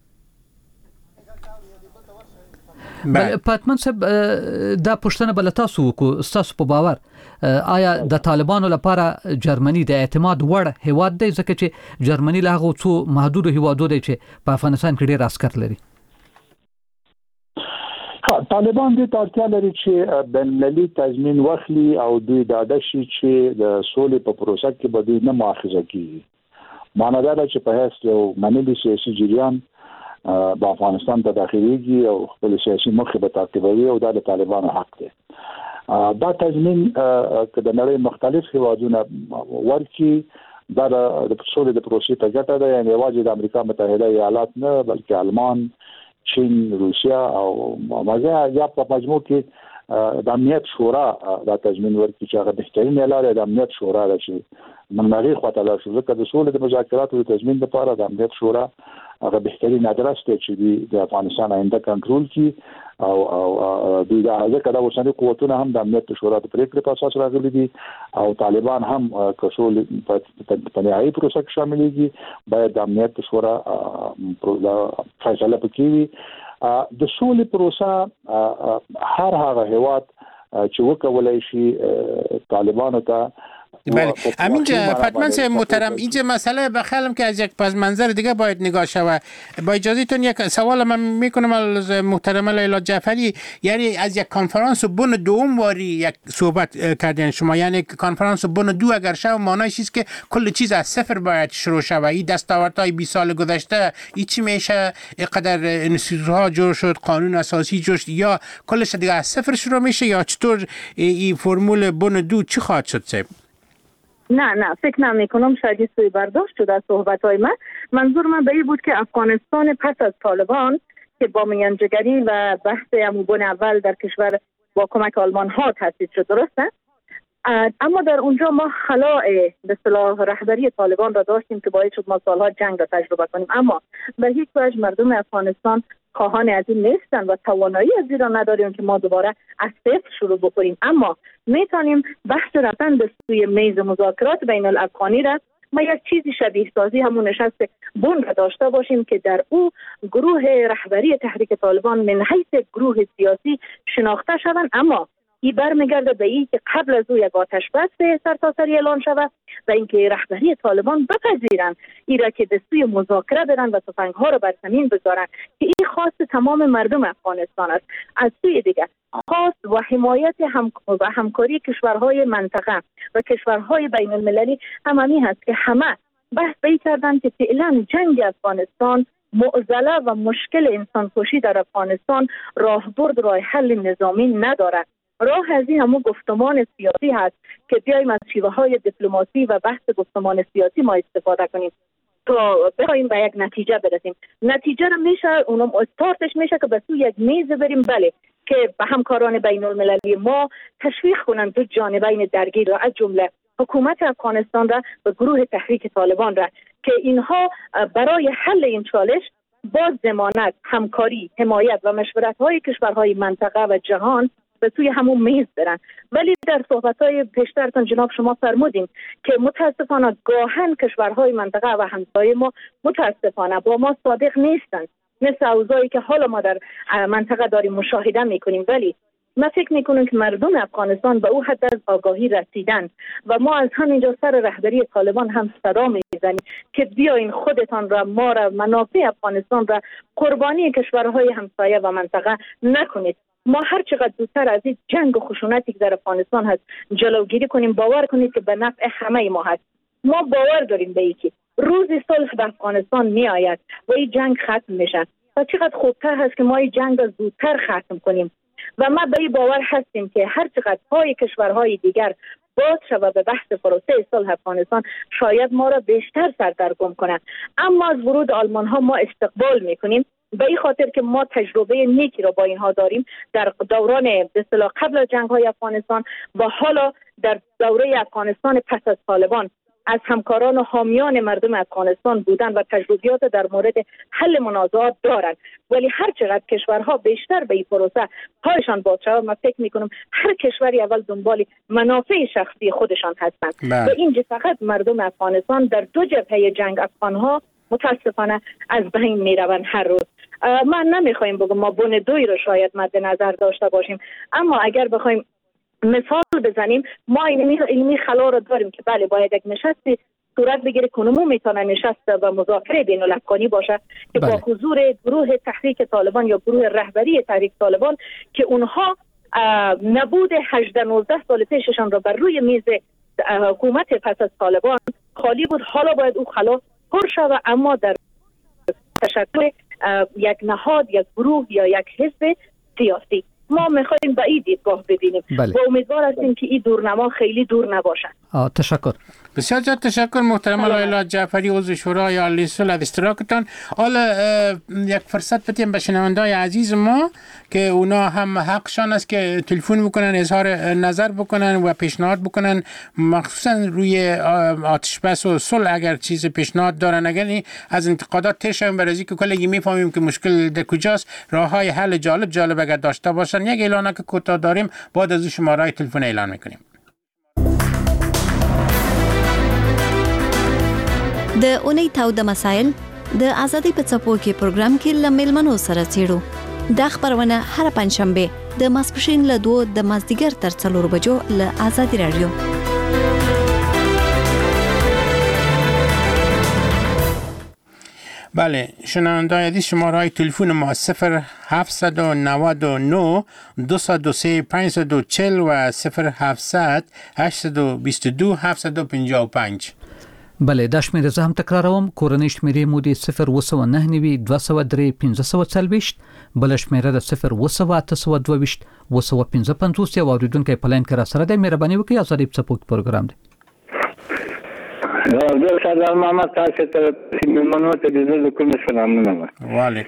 بله پاتمن صاحب، دا پښتنه بل تاسو کو تاسو په باور آیا د طالبانو لپاره جرمني د اعتماد وړ هیواد دی، ځکه چې جرمني لاغو څو محدود هیوادو دی چې په افغانستان کې ډیر عسكر لري؟ طالبان دې اړتیا لري چې بین‌المللي تضمین واخلي او دوی داده شي چې د سولې په پروسه کې به دوی نه مؤاخذه کیږي. معنی دا ده چې په هیڅ یو منلي سیاسي جریان په افغانستان ته داخليږي او خپل سیاسي موخې به تعقیبوي او دا د طالبانو حق دی. دا تضمین که د نړۍ مختلف هیوادونه ورکي دا د سولې د پروسې ته ګټه ده، یعنې یوازې د امریکا متحده ایالات نه بلکې آلمان، چین، روسیا او مازه یا په مجموع کې د امنیت شورا دا تضمین ورکړي چې هغه بهترین لاره د امنیت شورا ده چې منغړي خواته لا شو، ځکه د سولې د مذاکراتو د تضمین لپاره د امنیت شورا هغه بهترین ادرس دی چې د افغانستان آینده کنټرول کړي او دوی دا ځکه د اوسنی قوتونه هم د امنیت شورا د پریکړې په اساس راغلي دي او طالبان هم کسول په نهایي پروسه کې شاملېږي باید د امنیت شورا فیصله وکړي. د سولې پروسه هر هغه هیواد چې وکولای شي طالبانو ته بله. همینجا فتمن صاحب محترم، اینجا مسئله بخیالم که از یک پس منظر دیگه باید نگاه شود. با اجازهتون یک سوال من میکنم از محترم لیلا جعفری، یعنی از یک کنفرانس بن دوم واری یک صحبت کردین شما، یعنی کنفرانس بن دو اگر شود معنیش است که کل چیز از صفر باید شروع شود. این دستاوردهای 20 سال گذشته این چی میشه؟ اینقدر انستیتوت‌ها جور شد، قانون اساسی جور شد، یا کلش دیگه از صفر شروع میشه، یا چطور این فرمول بن دو چی خواهد شد صاحب؟ نه فکر نمی‌کنم شاید سوی برداشت شده از صحبت‌های منظور من به این بود که افغانستان پس از طالبان که با میانجیگری و بحث اموبون اول در کشور با کمک آلمان ها تأسیس شد، درسته؟ اما در اونجا ما خلاء به اصطلاح رهبری طالبان را داشتیم که باعث شد ما سالها جنگ را تجربه کنیم، اما به هیچ وجه مردم افغانستان خواهان از این نیستن و توانایی از این را نداریم که ما دوباره از صفر شروع بکنیم. اما میتونیم بحث رفتن به سوی میز مذاکرات بین الافغانی را ما یک چیزی شبیه سازی همون نشست بن را داشته باشیم که در او گروه رهبری تحریک طالبان من حیث گروه سیاسی شناخته شوند، اما این برمیگرده به این که قبل از او یک آتش بس سرتاسری اعلان شود و اینکه رهبری طالبان بپذیرند این را که دستوی مذاکره برن و تفنگ‌ها را بر زمین بذارن که این خواست تمام مردم افغانستان است. از سوی دیگر خواست و حمایت و همکاری کشورهای منطقه و کشورهای بین المللی همانی هست که همه بحث بی کردن که فعلا جنگ افغانستان، معضله و مشکل انسانکشی در افغانستان راه حل نظامی ندارد. راه از این همون گفتمان سیاسی هست که بیایم از شیوه‌های دیپلماسی و بحث گفتمان سیاسی ما استفاده کنیم تا بخوایم به یک نتیجه برسیم. نتیجه را میشه اونم استارتش میشه که به سوی یک میز بریم، بله، که به همکاران بین المللی ما تشویق کنند دو جانبین درگیر را، از جمله حکومت افغانستان را و گروه تحریک طالبان را، که اینها برای حل این چالش با ضمانت، همکاری، حمایت و مشورت‌های کشورهای منطقه و جهان به سوی همون میز برن. ولی در صحبت‌های پیشترتان جناب شما فرمودین که متاسفانه گاهن کشورهای منطقه و همسایه ما متاسفانه با ما صادق نیستند، مثل اوضاعی که حالا ما در منطقه داریم مشاهده میکنیم. ولی من فکر میکنم که مردم افغانستان به او حد از آگاهی رسیدن و ما از همینجا سر رهبری طالبان هم صدا میزنیم که بیاین خودتان را، ما را، منافع افغانستان را قربانی کشورهای همسایه و منطقه نکنید. ما هر چقدر زودتر از این جنگ و خشونتی که در افغانستان هست جلوگیری کنیم. باور کنید که به نفع همه ما هست. ما باور داریم به اینکه روزی صلح به افغانستان می آید و این جنگ ختم میشه و چقدر خوبتر هست که ما این جنگ را زودتر ختم کنیم. و ما به این باور هستیم که هر چقدر پای کشورهای دیگر باز شود به بحث پروسه صلح افغانستان شاید ما را بیشتر سردرگم کنند. اما از ورود آلمان ها ما استقبال میکنیم به این خاطر که ما تجربه نیکی را با اینها داریم در دوران به اصطلاح قبل از جنگ های افغانستان و حالا در دوره افغانستان پس از طالبان از همکاران و حامیان مردم افغانستان بودن و تجربیات در مورد حل منازعات دارند. ولی هر چقدر کشورها بیشتر به این پروسه پایشان باز شود، من فکر میکنم هر کشوری اول دنبال منافع شخصی خودشان هستند و اینجا فقط مردم افغانستان در دو جبهه جنگ افغانها متاسفانه از بین میروند هر روز. من نمیخوایم بگم ما بن دوی رو شاید مد نظر داشته باشیم، اما اگر بخوایم مثال بزنیم ما علمی خلا رو داریم که بله باید یک نشستی صورت بگیره کنمون میتونه نشست و مذاکره بین الافغانی باشه که با حضور گروه تحریک طالبان یا گروه رهبری تحریک طالبان که اونها نبود 18-19 سال پیششان رو بر روی میز حکومت پس از طالبان خالی بود. حالا باید او خلا پر شود، اما در تشکل یک نهاد، یک گروه یا یک حزب سیاسی. ما میخوایم به این دیدگاه ببینیم و امیدوار هستیم که این دورنما خیلی دور نباشه. تشکر. بسیار زیاد تشکر محترم لایلا جعفری عضو شورای عالی صلح از اشتراکتان. حالا یک فرصت بدیم به شنونده‌های عزیز ما که اونا هم حقشان است که تلفن بکنن، اظهار نظر بکنن و پیشنهاد بکنن، مخصوصا روی آتش بس و صلح اگر چیز پیشنهاد دارن. اگر از انتقادات تشم برای که کلی میفهمیم که مشکل در کجاست، راههای حل جالب اگر داشته باشن. یک اعلانه که کوتاه داریم، بعد از شماره تلفن اعلان میکنیم. د اونۍ تاوده مسایل د ازادي په څپو کې پروګرام کې لملمنو سره چیرو د خبرونه هر پنځشنبه د ماسپښین له 2 د مازدیګر تر 4 بجو له ازادي رادیو. بله، شنونده عزیز، شماره تلفن ما 0799 203 540 و 0700 822 755. بله، دا شمیره زه هم تکراروم. کورنۍ شمیره مو دی 029 203 540، بل شمیره د 02822 255 او اوریدونکو په لاین کې را سره د مهرباني وکړئ ازادي په پروګرام دی. زه سردار محمد تاسو ته مېلمنو ته د کوم سلامونه والي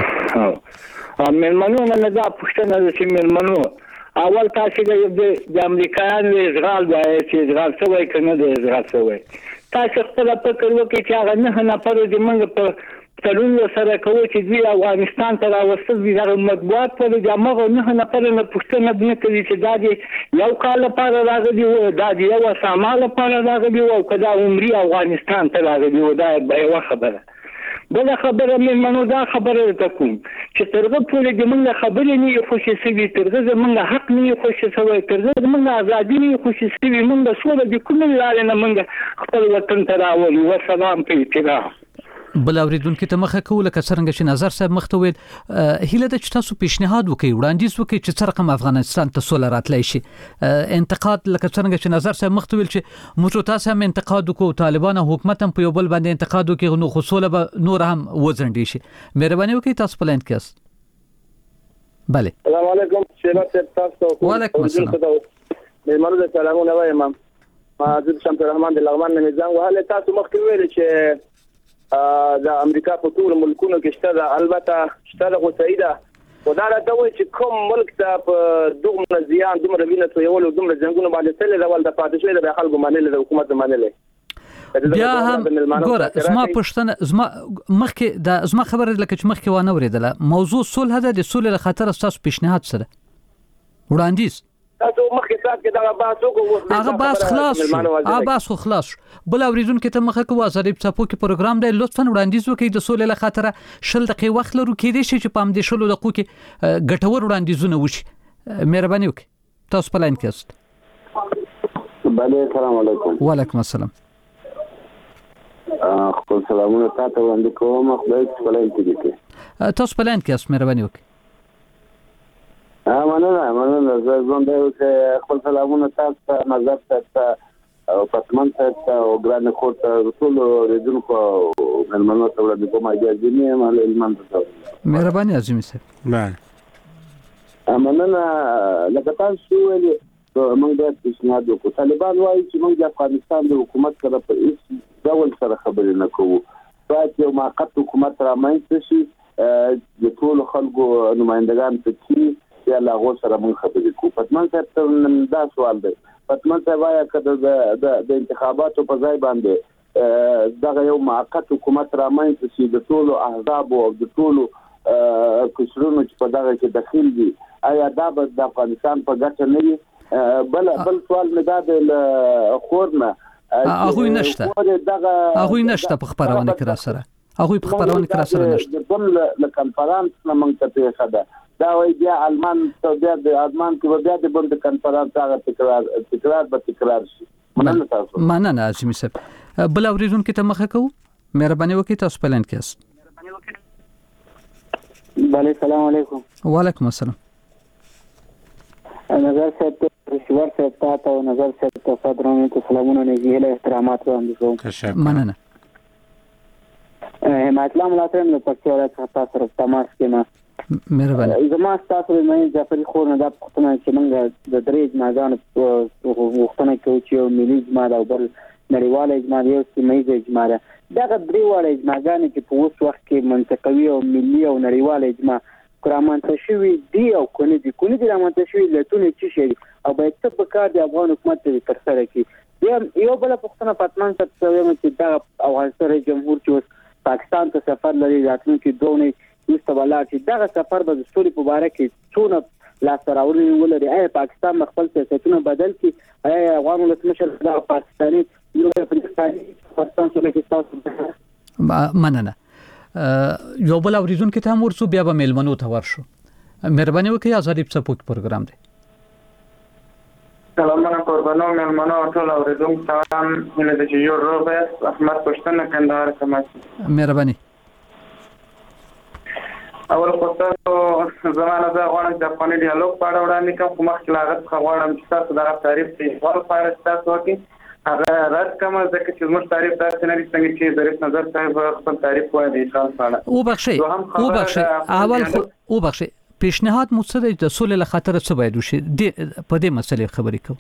مېلمنو نه دا پښتنه د مېلمنو اول تاسو د امریکایانو اشغال وایي چې اشغال شوی کنه د اشغال شوی. تاسو خپل فکر وکړئ چې هغه نه نفر د موږ په تړون سره کوي چې دوی افغانستان ته راوستل دي. دا مطبوعات په دې هغه نه نفر نه پښتنه نه کوي چې دا دی یو کال لپاره راغلی و، دا دی یو سامان لپاره راغلی و، او کدا عمرې افغانستان ته راغلی و. دا یو خبره. بل خبره مېلمنو دا خبره ته کوم چې ترغه پورې د موږ خبرې نه خوشي سوي، ترغه زموږ حق نه خوشي سوي، ترغه زموږ آزادي نه خوشي سوي، موږ سوله د کوم لارې نه موږ خپل وطن ته راوړو. والسلام په احترام. بل اوریدونکو ته مخه کوله که څنګه چې نظر صاحب مخته ویل هیله د تاسو پیشنهاد وکي، وړاندیز وکي چې څنګه افغانستان ته سوله راتلی شي. انتقاد لکه څنګه چې نظر صاحب مخته ویل چې موږ تاسو هم انتقاد وکړو، طالبان حکومت هم په یو بل باندې انتقاد وکړي، نو خو سوله به نور هم وځنډي شي. مهرباني وکي تاسو په لاین کې است. بله، السلام علیکم. شیرات تاسو وعلیکم السلام. مېلمنو ته سلامونه وایم. ما عزیز شمس الرحمن د لغمان نه ځان وهله. تاسو مخکې ویل چې د امریکا په ټول ملکونو کې شته، البته شته غوسه ده. خدا راته وایي چې کوم ملک ته په دومره زیان، دومره وینه تویول او دومره جنګونه باندې تل ډول د پاتې شوی د خلکو منل، د حکومت منل. بیا هم ګوره زما پښتنه زما مخکې د زما خبره لکه چې مخکې وانه ورېدله موضوع صلح ده. د صلح له خاطر تاسو پیشنهاد سره وړاندیز تاسو مخکې سات کې دا بحث وکړو، هغه بحث خلاص شو، هغه بحث خلاص شو. بل اوریدونکو ته مخه کوو ازادي په څپو کې پروګرام دی، لطفا وړاندیز وکړئ د صلح له خاطر 20 دقیقې وخت لرو، کېدای شي چې په همدې 20 دقیقو کې ګټور وړاندیزونه وشي. مهرباني وکړئ. تاسو په لاین کې یاست. بله، السلام علیکم. وعلیکم السلام. خپل سلامونه تاسو باندې کوم. خدای دې په لاین کې دې. تاسو په لاین کې یاست. مهرباني وکړئ. مننه. زه ځم دا خپل سلامونه تاسو نظر ته او پاتمن ته او ګران خور ته ټول ریډونکو مېلمنو ته وړاندې کوم اجازه نه مال علم ته. مهرباني عظیم صاحب. بله. مننه. لکه تاسو ویلي موږ د پیشنهاد وکړو. طالبان وایي چې موږ د افغانستان د حکومت سره په هیڅ ډول سره خبرې نه کوو. باید یو موقت حکومت رامنځته شي، د ټول خلکو نمائندگان پکې یا لاغو سره موږ خبرې کوو. پاتمن صاحب دا سوال دی. پاتمن صاحب وايي کده د انتخاباتو په ځای باندې دغه یو موقت حکومت رامنځته شي د ټول احزاب او د ټول کشرونو چې په دغه کې داخل دي، آیا دا به د افغانستان په ګټه نه وي؟ بل سوال مې دا د خورنه هغه نشته په خبرونه کې را سره نشته. کوم له کنفرانس نه موږ ته پیښه ده دا وایي بیا آلمان بیا د آلمان کې بیا د بند کنفرانس هغه تکرار شي. مننه عظیم صاحب. بل اوریدونکو ته مخه کوو. مهرباني وکړئ تاسو په لاین کې یاست. بله، السلام علیکم. وعلیکم السلام. نظر صاحب ته رشوار صاحب ته او نظر صاحب ته صدرانه ته سلامونه نږدې له احترامات وړاندې کوم. مننه. حمایت الله ملاتړ له پښتو راځه تاسو سره تماس کې ما مهرباني. زما تاسو د مې ظفر خور نه د پښتنه چې موږ د درې ځماګانو وختونه کې چې ملي ځما او بل نړیواله اجماع یو سیمه ییزه اجماع ده. دغه درې واړه اجماعګانې چې په اوس وخت کې منطقوي او ملي او نړیواله اجماع رامنځته شوي دي او کنه دي رامنځته شوي لټونه چی شي او باید څه په کار دی افغان حکومت ته ترسره کړي. یو بل پښتنه پاتمان څه چې دغه افغانستان جمهور چې اوس پاکستان ته سفر لري راتلونکي 2 نه یوسته ولاړ چې دغه سفر به د سولې په باره کې څونه لاس راوړي ولري. آیا پاکستان خپل سیاستونه بدل کړي؟ آیا افغان ولسمشر د پاکستاني یو پاکستان سره کې تاسو مننه یو بل اوریدونکو ته ورسو بیا به میلمنو ته ورشو. مهرباني وکړئ ازادي سپورت پروګرام دی. سلامونه قربانو میلمنو ټول اوریدونکو ته مله د جوړ روبه احمد پښتنه کندهار سمات مهرباني. اول خو تاسو زمانه دا غواړم چې افغاني ډیالوګ په اړه وړاندې کوم خو مخکې لاغت غواړم چې تاسو دا تعریف دی ول فارس تاسو وکي هغه رات کوم ځکه چې موږ تعریف تاسو نه څنګه چې ظریف نظر صاحب خپل تعریف وایي د اشغال په اړه اول او بخشي پیشنهاد مو څه د سولې له خاطر څه باید وشي په دې مسلې خبرې کوم.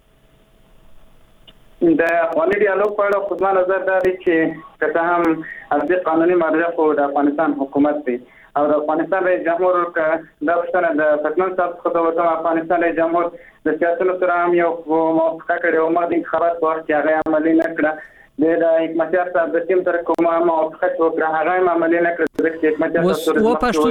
د افغاني ډیالوګ په اړه خو ما نظر دا دی چې کته هم اصلي قانوني مرجع خو د افغانستان حکومت دی او د افغانستان رئیس جمهور د پښتنه د پټنن صاحب خو د افغانستان رئیس جمهور د سیاستونو سره هم یو موافقه کړې او ما د انتخابات په وخت کې هغه عملي نه کړه. د حکمت صاحب د ټیم تر کومه موافقه وکړه هغه هم عملي نه کړه. د حکمت صاحب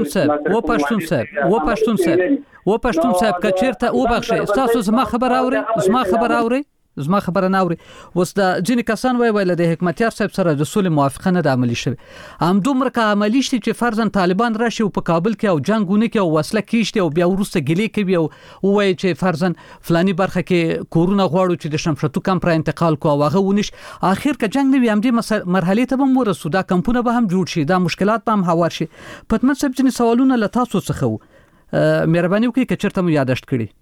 و پښتون صاحب کچیرته او بخښه تاسو زما خبر اوري زما خبره نه اوري. اوس د ځینې کسان ویل د حکمتیار صاحب سره د سولې موافقه نه د عملی شوی هم دومره که عملی شي چې فرضاً طالبان راشي او په کابل کې او جنگونه کې او وسله کیشته او بیا ورسته ګلې کوي او وایي چې فرضاً فلاني برخه کې کورونه غواړو چې د شمشتو کمپ را انتقال کو او هغه ونیش اخر که جنگ نه وي هم دې مرحله ته به ورسو دا کمپونه به هم جوړ شي دا مشکلات به هم هوار شي. پتمن صاحب ځینې سوالونه له تاسو څخه مهرباني وکړئ که چېرته مو یاداشت کړي.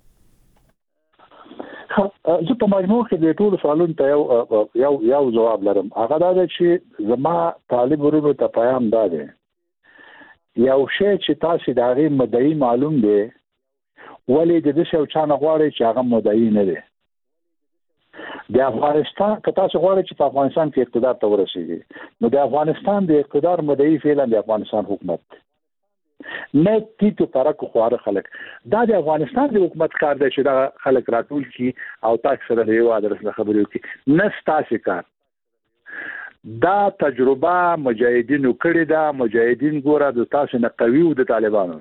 زه په مجموع کې د ټولو سوالونو ته یو جواب لرم. هغه دا دی چې زما طالب ورونو ته پیغام دا دی یو شی چې تاسو د هغې مدعي معلوم دی ولې د دې یو چا نه غواړئ چې هغه مدعي نه دی. د افغانستان که تاسو غواړئ چې په افغانستان کې اقتدار ته ورسېږي نو د افغانستان د اقتدار مدعي فعلا د افغانستان حکومت دی نه تیتو ترکو خواره خلک. دا د افغانستان د حکومت کار دی چې دا خلک راټول کی او تاسو سره د یو ادرس خبرې وکړي نه ستاسو کار. دا تجربه مجاهدینو کړې ده. مجاهدین ګوره د تاسو نه قوي او د طالبانو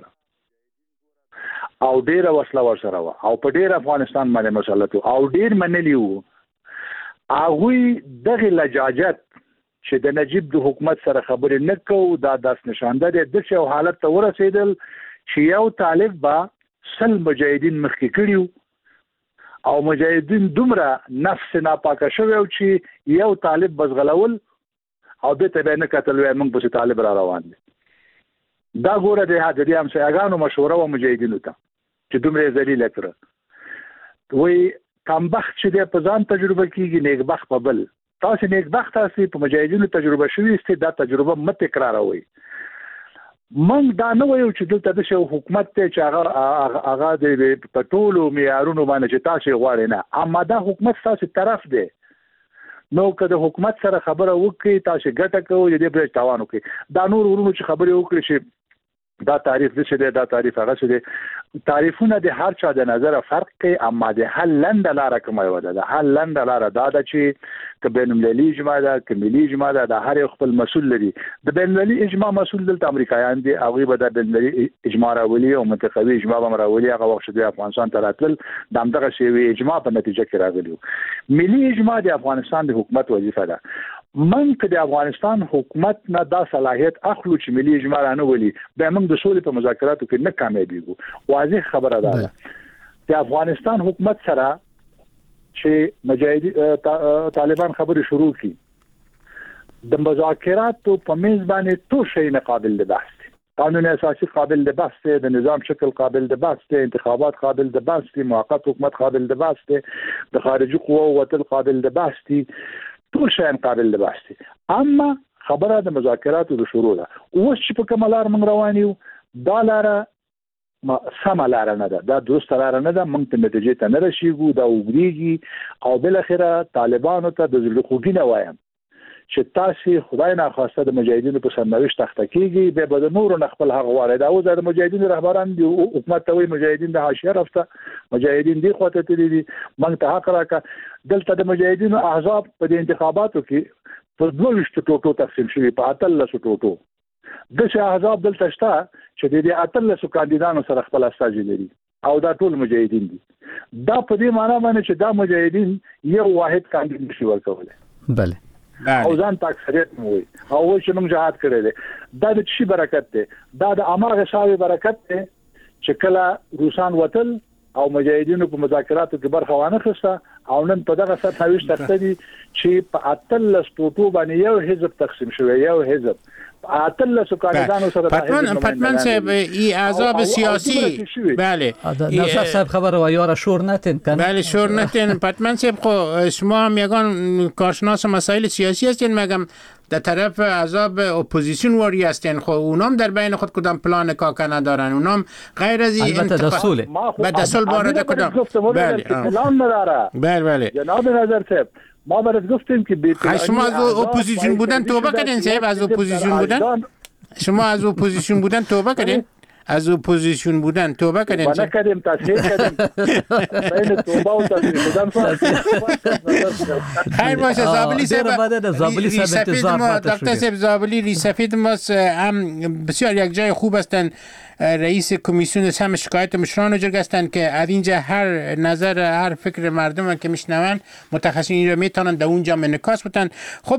او ډیره وسله ورسره و او په ډیر افغانستان باندې مسلط او ډیر منلی وو. هغه دغه لجاجت چې د نجیب د حکومت سره خبرې نه کوو دا داس نشانده دی د څه حالت ته ورسېدل چې یو طالب با سل مجاهدین مخکې کړیو او مجاهدین دومره نفس ناپاکه شوی چې یو طالب بزغلول او به ته نه کتل وای موږ په طالب را روان دي. دا ګوره د دې هم سیاګانو مشوره و مجاهدینو ته چې دومره ذلیل کړ وای کمبخت چې د پزان تجربه کیږي نیکبخت په بل تاسو نیکبخت تاسو په مجاهدینو تجربه شوي است دا تجربه مت تکراروي. من دا نه وایو چې دلته د شو حکومت ته چې هغه د پټولو معیارونو باندې چې تاسو غواړئ نه اما دا حکومت تاسو طرف دی نو که د حکومت سره خبره وکړي تاسو ګټه کوئ د دې برج تاوان وکړي. دا نور ورونو چې خبرې وکړي چې دا تعریف څه دی دا تعریف هغه څه دی تعریفونه د هر چا د نظر فرق کوي اما د حل لند لاره کوم یو ده. د حل لند لاره دا ده چې ک بین المللي اجماع ده ک ملي اجماع ده د هر خپل مسؤل لري. د بین المللي اجماع مسؤل دلته امریکایان دي هغه به د بین المللي اجماع راولي او منتخبي اجماع به راولي هغه وخت د افغانستان ته راتل د همدغه شی اجماع په نتیجه کې راغلی. ملي اجماع د افغانستان د حکومت وظیفه ده. من که د افغانستان حکومت نه دا صلاحیت اخلو چې ملي اجماع نه ولي به موږ د سولې په مذاکراتو کې نه کامیابیږو. واضح خبره ده د افغانستان حکومت سره چې مجاهدین طالبان خبرې شروع کړي د مذاکراتو په میز باندې تو شی نه قابل د بحث دی. قانون اساسي قابل د بحث دی د نظام شکل قابل د بحث دی انتخابات قابل د بحث دی موقت حکومت قابل د بحث دی د خارجي قوو وتل قابل د بحث دی ټول شیان قابل د بحث دي. اما خبره د مذاکراتو د شروع ده اوس چې په کومه لار موږ روان یو دا لاره سم لار نه ده، دا درست لار نه ده. موږ ته نتیجې ته نه رسیږو، دا وګړيږي او بل اخره طالبانو ته د زړه خوږی نه وایم چې تاسو خدای نه خواسته د مجاهدینو په سرنوشت تخته کیږي، به د نورو نخبل هغه واره دا او د مجاهدینو رهبران دی حکومت ته وي مجاهدین د حاشیه رافته، مجاهدین دی خواته تللی دي. موږ ته حق راکړه دلته د مجاهدینو احزاب په انتخاباتو کې په 22 ټوټو تقسیم شوي، په 13 ټوټو د شه احزاب دلته شته چې د 13 کاندیدانو سره خپل استازي لري او دا ټول مجاهدین دي. دا په دې معنی باندې چې دا مجاهدین یو واحد کاندید نشي ورکولای. بله او ځان ته اکثریت موي او چې موږ جهاد کړی دی دا د شي برکت دی، دا د اماغه شاوی برکت دی چې کله روسان وتل او مجاهدینو په مذاکراتو کې برخه وانه خسته او نن په دغه سطح ویش تخته دي چې په 13 ټوټو باندې یو حزب تقسیم شوی، یو حزب 13 کاندیدانو سره پتمن صاحب ای احزاب سیاسی بله نظر صاحب خبر و یارا شور نتین بله شور نتین پتمن صاحب خو شما هم یگان کارشناس مسائل سیاسی هستین، مگم در طرف احزاب اپوزیسیون واری هستین، خب اونام در بین خود کدام پلان کاکا ندارن، اونام غیر از این دستوله به دستول وارد کدام بله بله جناب نظر صاحب ما برات گفتیم که شما از اپوزیسیون بودن توبه کردین صاحب، از اپوزیسیون بودن شما از اپوزیسیون بودن توبه کردین، از اپوزیسیون بودن توبه کردین؟ ما نکردیم، تصحیح کردیم بین توبه و تصحیح بودن خیر باشه. زابلی صاحب دکتر صاحب زابلی ریسفید ما هم بسیار یک جای خوب هستند، رئیس کمیسیون هم شکایت مشران جرگ هستند که از اینجا هر نظر هر فکر مردم که میشنون متخصصین رو میتونن در اونجا انعکاس بدن. خب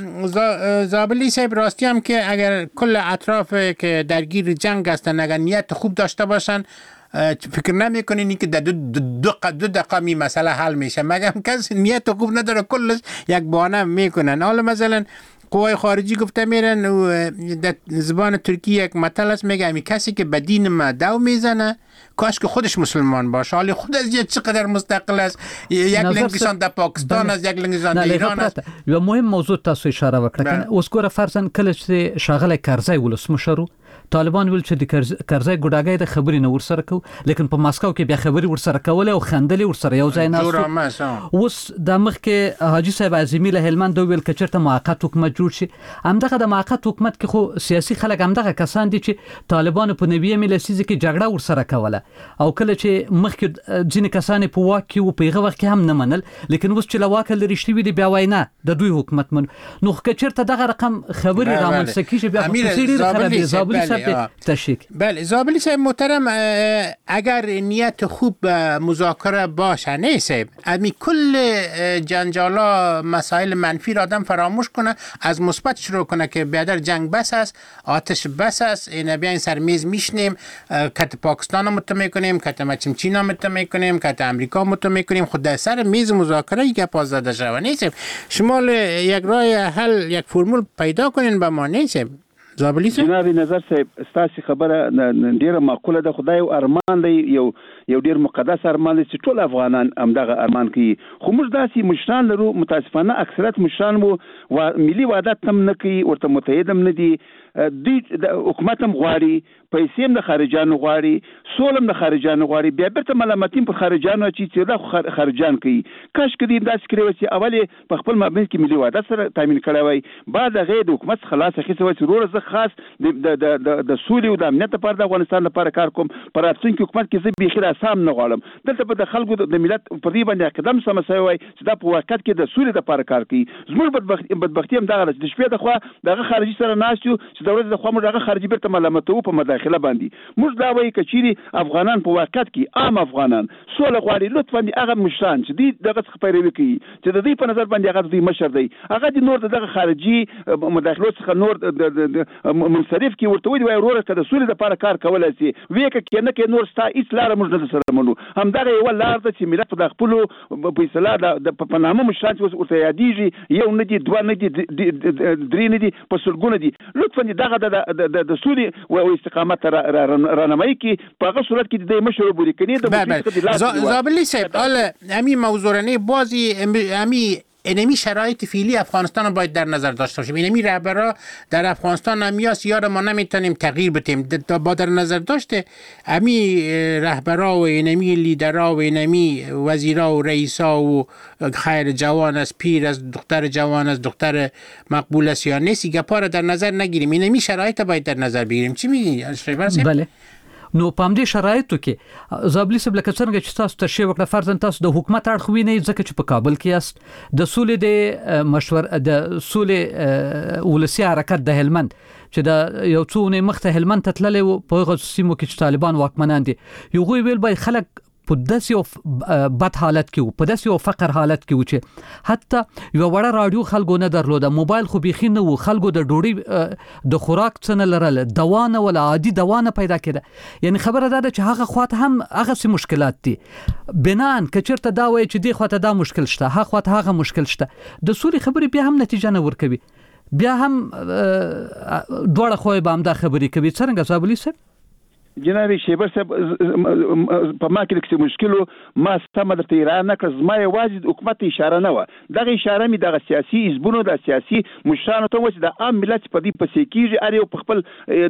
زابلی صاحب راستی هم که اگر کل اطراف که درگیر جنگ هستن اگر نیت خوب داشته باشن فکر نمیکنین که در دو دقیقه مسئله حل میشه، مگر کسی نیت خوب نداره کلش یک بهانه میکنن. حالا مثلا قوای خارجی گفته میرن در زبان ترکی یک متل است میگه امی کسی که به دین ما دو میزنه کاش که خودش مسلمان باشه، حالی خود از یه چقدر مستقل است، یک لنگشان در پاکستان است، یک لنگشان در ایران است. یو مهم موضوع تاسو اشاره وکړه کنه اوس ګوره فرضاً کله چې شاغله کرزی ولسمشر طالبان ویل چې د کرزی ګډاګۍ د خبرې نه ورسره کو، لیکن په ماسکو کې بیا خبرې ورسره کول او خندلې ورسره یو ځای نه. اوس د مخ کې حاجی صاحب اعظمي له هلمند ویل چې چرته موقت حکومت جوړ شي، همدغه د موقت حکومت کې خو سیاسي خلک همدغه کسان دي چې طالبان په 90 لسیزه کې جګړه ورسره کوله او کله چې مخ کې ځینې کسان په واک کې او په هغه وخت کې هم نه منل، لیکن اوس چې لواک لري شتوي دي بیا واینا د دوی حکومت من نو کچرته دغه رقم خبري رامنځته کیږي بیا په سری خبري زابلی صاحب تشکر. بله زابلی صاحب محترم، اگر نیت خوب مذاکره باشه نه صاحب امی کل جنجالا مسائل منفی را آدم فراموش کنه، از مثبت شروع کنه که بیادر جنگ بس است، آتش بس است، این بیاین سر میز میشنیم، کت پاکستان متهم کنیم، کت مچم چین متهم کنیم، کت امریکا متهم کنیم، خود در سر میز مذاکره ای که پاس داده شوه نیست شمال یک راه حل یک فرمول پیدا کنین به ما نیست. زابلی صاحب جناب نظر صاحب ستاسو خبره ډیره معقوله ده، خدای او ارمان دی یو ډیر مقدس ارمان دی چې ټول افغانان همدغه ارمان کوي، خو موږ داسې مشران لرو متاسفانه اکثریت مشران مو ملي وحدت هم نه کوي، ورته متحد هم نه دي، دوی حکومت هم غواړي، پیسې هم د خارجانو غواړي، سول هم د خارجانو غواړي، بیا بیرته ملامتین پر خارجانو چې دا خارجان کوي. کاش کدی داسې کړی و چې اول په خپل مابین کې ملي وحدت سره تامین کړی وای، بعد هغه د حکومت خلاص اخیسته وای چې وروره زه خاص د سولې او د امنیت لپاره د افغانستان لپاره کار کوم، پر راتلونکي حکومت کې زه بیخي راسام نه غواړم. دلته به د خلکو د ملت پر دې باندې قدم سم سوی وای چې دا په واقعیت کې د سولې لپاره کار کوي. زموږ بدبختي هم دغه د شپې د خوا دغه خارجي سره ناشتو چې د ورځې د خوا موږ هغه خارجي بیرته ملامتوو په مداخله باندې. موږ دا وایي کچيري افغانان په واقعیت کې عام افغانان سوله غواړي، لطفا هغه مشران چې دوی دغه څخه پیروي کوي چې د دې په نظر باندې هغه دوی مشر دی، هغه د نور دغه خارجي مداخلو څخه نور منصرف کی ورته وایي وروره که د سولې لپاره کار کولای شي ویکه کې نه کې نور ستا هیڅ لار موږ نه سره منو، همدغه یو لار ده چې ملت په خپل فیصله د په نامه مشران ورته یادېږي، یو نه دي دوه نه دي درې نه دي په سلګونه دي، لطفا دغه د سولې او استقامت رانمایی کی په هغه صورت کې د مشر بودی کني د زابلی صاحب حالا همین موضوع نه بازی همین اینمی شرایط فعلی افغانستان باید در نظر داشته باشیم. اینمی رهبرا در افغانستان همیاس یار ما نمیتونیم تغییر بدیم. با در نظر داشته امی رهبرا و اینمی لیدرا و اینمی وزیرا و رئیسا و خیر جوان از پیر از دختر جوان از دختر مقبول است یا نیست گپا در نظر نگیریم. اینمی شرایط باید در نظر بگیریم. چی میگی اشرف صاحب؟ بله. نو پام دې شرایطو کې زابلی صاحب لکه څنګه چې تاسو ته شی وکړه فرضاً تاسو د حکومت اړخ وینئ ځکه چې په کابل کې یاست د سولې د مشور د سولې ولسی حرکت د هلمند چې د یو څو نه مخته هلمند ته تللی و په هغه سیمو کې چې طالبان واکمنان دي یو ویل باید خلک په داسې بد حالت کې و په داسې فقر حالت کې و چې حتی یو وړه رادیو خلکو نه درلوده موبایل خو بيخي نه و خلکو د ډوډۍ د خوراک څه نه لرل دوا نه ولا عادي دوا نه پیدا کېده یعنی خبره ده چې هغه خواته هم هغه سي مشکلات دي بنان کچرته دا وایي چې دی خواته دا مشکل شته هغه خواته هغه مشکل شته د سوري خبرې بیا هم نتیجه نه ورکوي بیا هم دوړه خو به هم دا خبرې کوي څنګه زابلی صاحب جناب شیبر صاحب په ما کې څه مشکلو ما سم د ایران نه کز ما یوازې حکومت اشاره نه و دغه اشاره می دغه سیاسي حزبونو د سیاسي مشرانو ته و چې د عام ملت په دې پسې کېږي اړ یو په خپل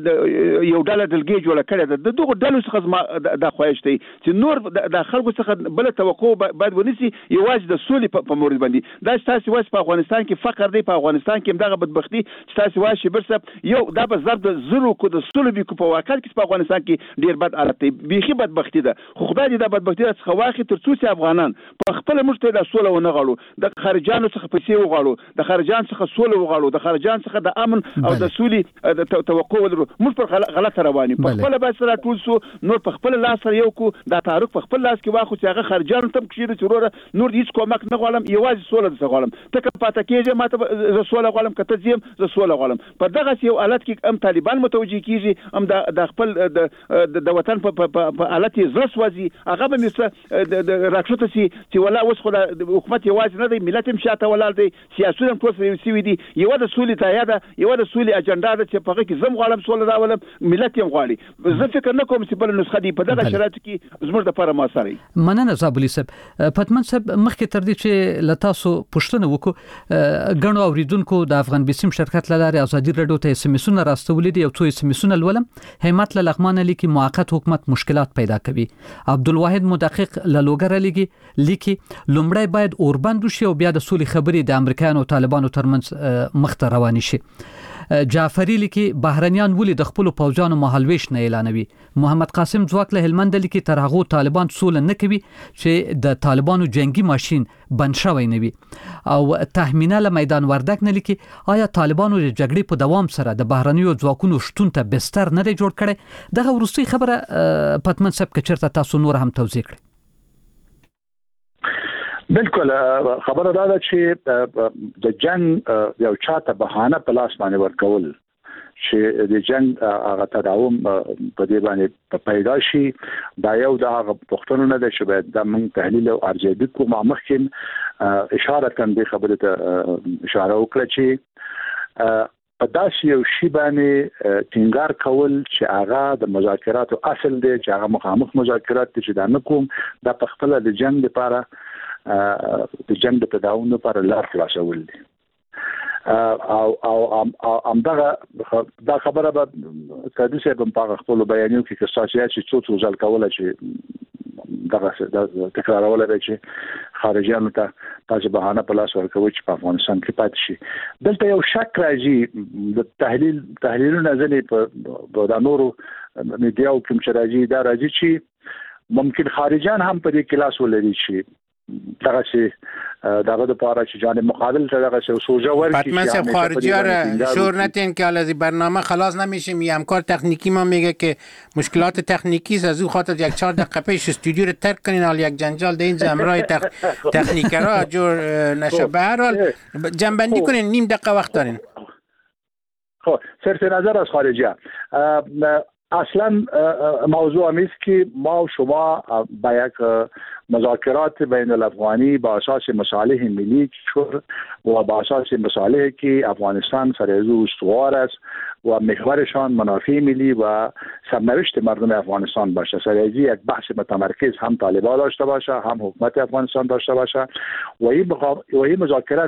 یو ډله دلګي جوړه کړې ده دغه ډلو څخه د خوښ دی چې نور د خلکو څخه بل توقع باید ونیسي یوازې د سولې په مورد باندې دا تاسو وایي په افغانستان کې فقر دی په افغانستان کې دغه بدبختی تاسو وایي شیبر صاحب یو دا به ضرب د زرو کو د سولې کو په واقع کې په افغانستان کې ډیر بد حالت دی بيخي بدبختی ده خو خدای دې د بدبختی څخه واخی تر څو چې افغانان په خپل مشته د سوله ونه غړو د خارجانو څخه پیسې وغړو د خارجان څخه سوله وغړو د خارجان څخه د امن او د سولې د توقع ولرو موږ پر غلط رواني په خپل بس را ټول سو نور په خپل لاس سره یو کو د تاریخ په خپل لاس کې واخو چې هغه خارجان تم کښې ضرورت نور هیڅ کومک نه غواړم یوازې سوله د غواړم ته پاتې کېږي ماته ز سوله غواړم کته زم ز سوله غواړم په دغه یو حالت کې هم طالبان متوجي کیږي هم د خپل د وطن په حالت زرس وځي هغه به مثل د راکښته چې ولا اوس خو د حکومت یوازې نه دی ملت هم شاته ولال دی سیاسي هم ټول سوي دي یو د سولې تایه ده یو د سولې اجنډا ده چې په کې زم غواړم سولې راولم ملت هم غواړي زه فکر نه کوم چې بل نسخه دی په دغه شرایطو کې زموږ د لپاره موثري مننه زابلی صاحب پتمن صاحب مخکې تر دې چې لتاسو پښتنه وکړو غنو اوریدونکو د افغان بسیم شرکت لاره ازادي رادیو ته اس ام اسونه راستولې دي یو څو اس ام اسونه لولم همت لغمان لیکي موقت حکومت مشکلات پیدا کوي عبدالواحد مدقق لوګر لیکي لومړی باید اوربند شي او بیا د سولې خبرې د امریکایانو او طالبانو ترمنځ مخته رواني شي جعفری لیکي بهرنیان ولې د خپل پوځانو مهالويش نه اعلانوي محمد قاسم ځواک له هلمند لیکي تر هغه طالبان سول نه کوي چې د طالبانو جنگي ماشين بند شوی نه وي او تهمینه له میدان وردک نه لیکي آیا طالبانو د جګړې په دوام سره د بهرنیو ځواکونو شتون ته بستر نه دی جوړ کړي دغه ورستي خبره پتمن صاحب کچرته تاسو نور هم توضیح کړئ بالکل خبره دا ده چې د جنگ یو چاته بهانه په لاس باندې ورکول چې د جنگ هغه تداوم په دې باندې پیدا شي دا یو د هغه پښتنو نه ده چې باید د من تحلیل او ارجحیت کوم مخکې اشاره کوم د خبره ته اشاره وکړه چې په داسې یو شی باندې ټینګار کول چې هغه د مذاکراتو اصل دی چې هغه مخامخ مذاکرات چې دا نه کوم د خپل د جنگ لپاره د جنگ د تداوم لپاره لار خلاصول دي او امدغه دا خبره به کدو سه په خپل بیانیو کې کساسیات چې څو ځل کوله چې دغه تکرارول به چې خارجيانو ته تاسو بهانه په لاس ورکوي چې په افغانستان کې پاتې شي دلته یو شک راځي د تحلیلونو ځنې په د نورو میډیاو کوم چې راځي دا راځي چې ممکن خارجيان هم په دې کلاس ولري چې دغه چې دغه د پاره چې جانب مقابل ته دغه سوژه ورکی پتمن صاحب خارجی را شور نتین که حالا از برنامه خلاص نمیشیم یه همکار تکنیکی ما میگه که مشکلات تکنیکی از او خاطر یک 4 دقیقه پیش استودیو رو ترک کنین حال یک جنجال ده این جمرای تکنیکرها جور نشه به هر حال جنبندی کنین نیم دقیقه وقت دارین خب صرف نظر از خارجی اصلا موضوع همی است که ما و شما با یک مذاکرات بین الافغانی با اساس مصالح ملی کشور و با اساس مصالحی که افغانستان سر از او استوار است و محورشان منافع ملی و سرنوشت مردم افغانستان باشه، سر از یک بحث متمرکز هم طالبان داشته باشه هم حکومت افغانستان داشته باشه و این مذاکرات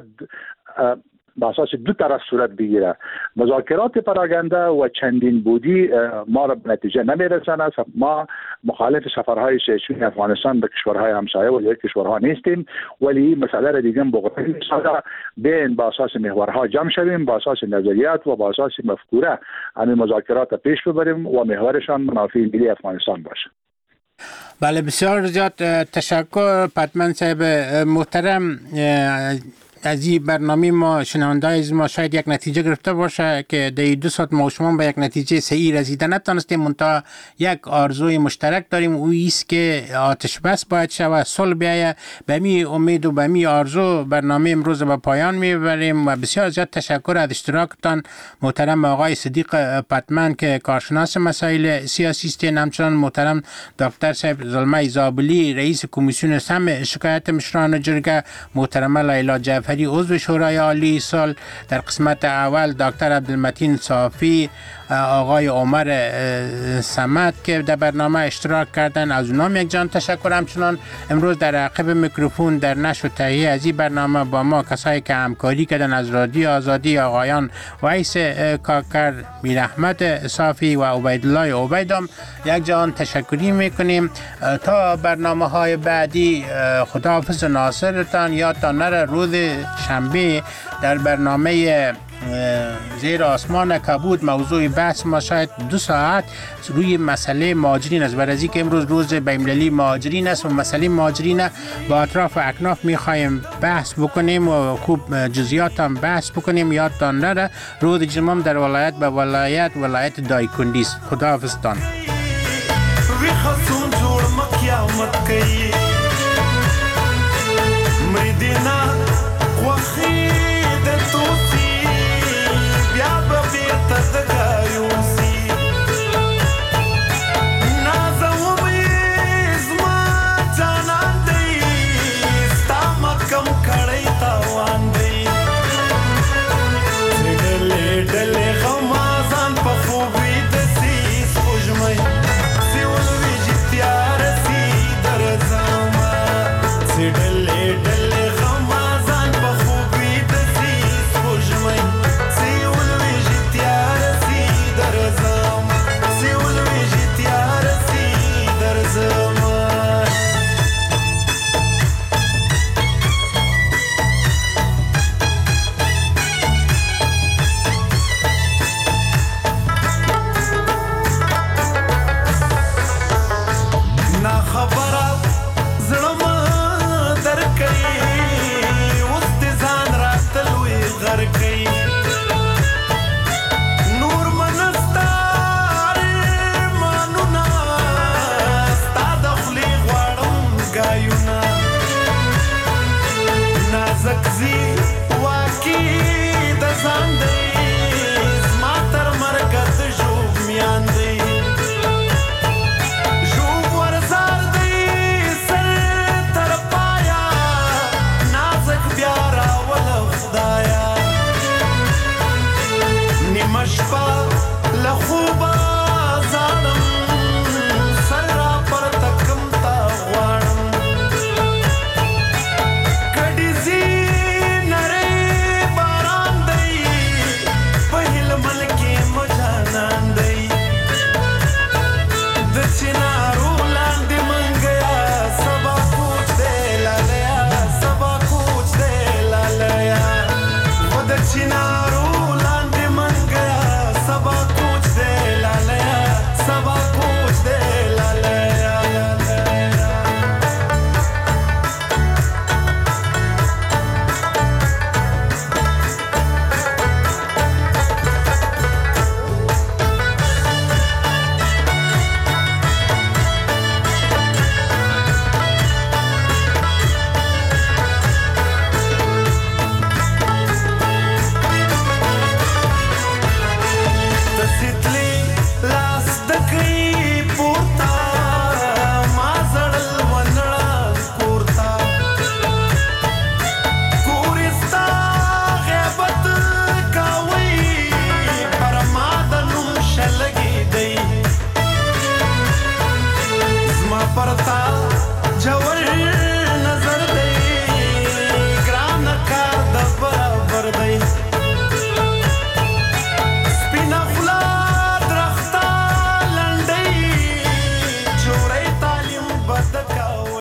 با اساس دو طرف صورت بگیره. مذاکرات پراگنده و چندین بودی ما را به نتیجه نمیرساند. ما مخالف سفرهای سیاسی افغانستان به کشورهای همسایه و دیگر کشورها نیستیم، ولی این مسئله را دیگه بغضی می‌سازد. بین با اساس محورها جمع شویم، با اساس نظریات و با اساس مفکوره همین مذاکرات پیش ببریم و محورشان منافع ملی افغانستان باشه. بله، بسیار زیاد تشکر پتمن صاحب محترم. از این برنامه ما شنونده از ما شاید یک نتیجه گرفته باشه که در 2 ساعت ما شما به یک نتیجه صحیح رسیده نتونستیم، منتها یک آرزوی مشترک داریم، او است که آتش بس باید شود، صلح بیاید. به می امید و به می آرزو برنامه امروز به پایان میبریم و بسیار زیاد تشکر از اشتراکتان محترم آقای صدیق پتمن که کارشناس مسائل سیاسی است، همچنان محترم دکتر صاحب زلمه زابلی رئیس کمیسیون سمع شکایت مشران جرگه، محترمه لیلا جعفری عضو شورای عالی سال، در قسمت اول دکتر عبدالمتین صافی، آقای عمر صمد که در برنامه اشتراک کردن، از اونام یک جان تشکر. همچنان امروز در عقب میکروفون در نشر و تهیه از این برنامه با ما کسایی که همکاری کردن از رادیو آزادی آقایان ویس کاکر، میر احمد صافی و عبیدالله عبیدم یک جان تشکری میکنیم. تا برنامه های بعدی خداحافظ ناصرتان. یادتان نره روز شنبه در برنامه زیر آسمان کبود موضوع بحث ما شاید 2 ساعت روی مسئله مهاجرین است، برای اینکه امروز روز بین‌المللی مهاجرین است و مسئله مهاجرین با اطراف اکناف می‌خوایم بحث بکنیم و خوب جزئیات هم بحث بکنیم. یادتان نره روز جمعه در ولایت به ولایت دایکنډي است. خداحافظتان.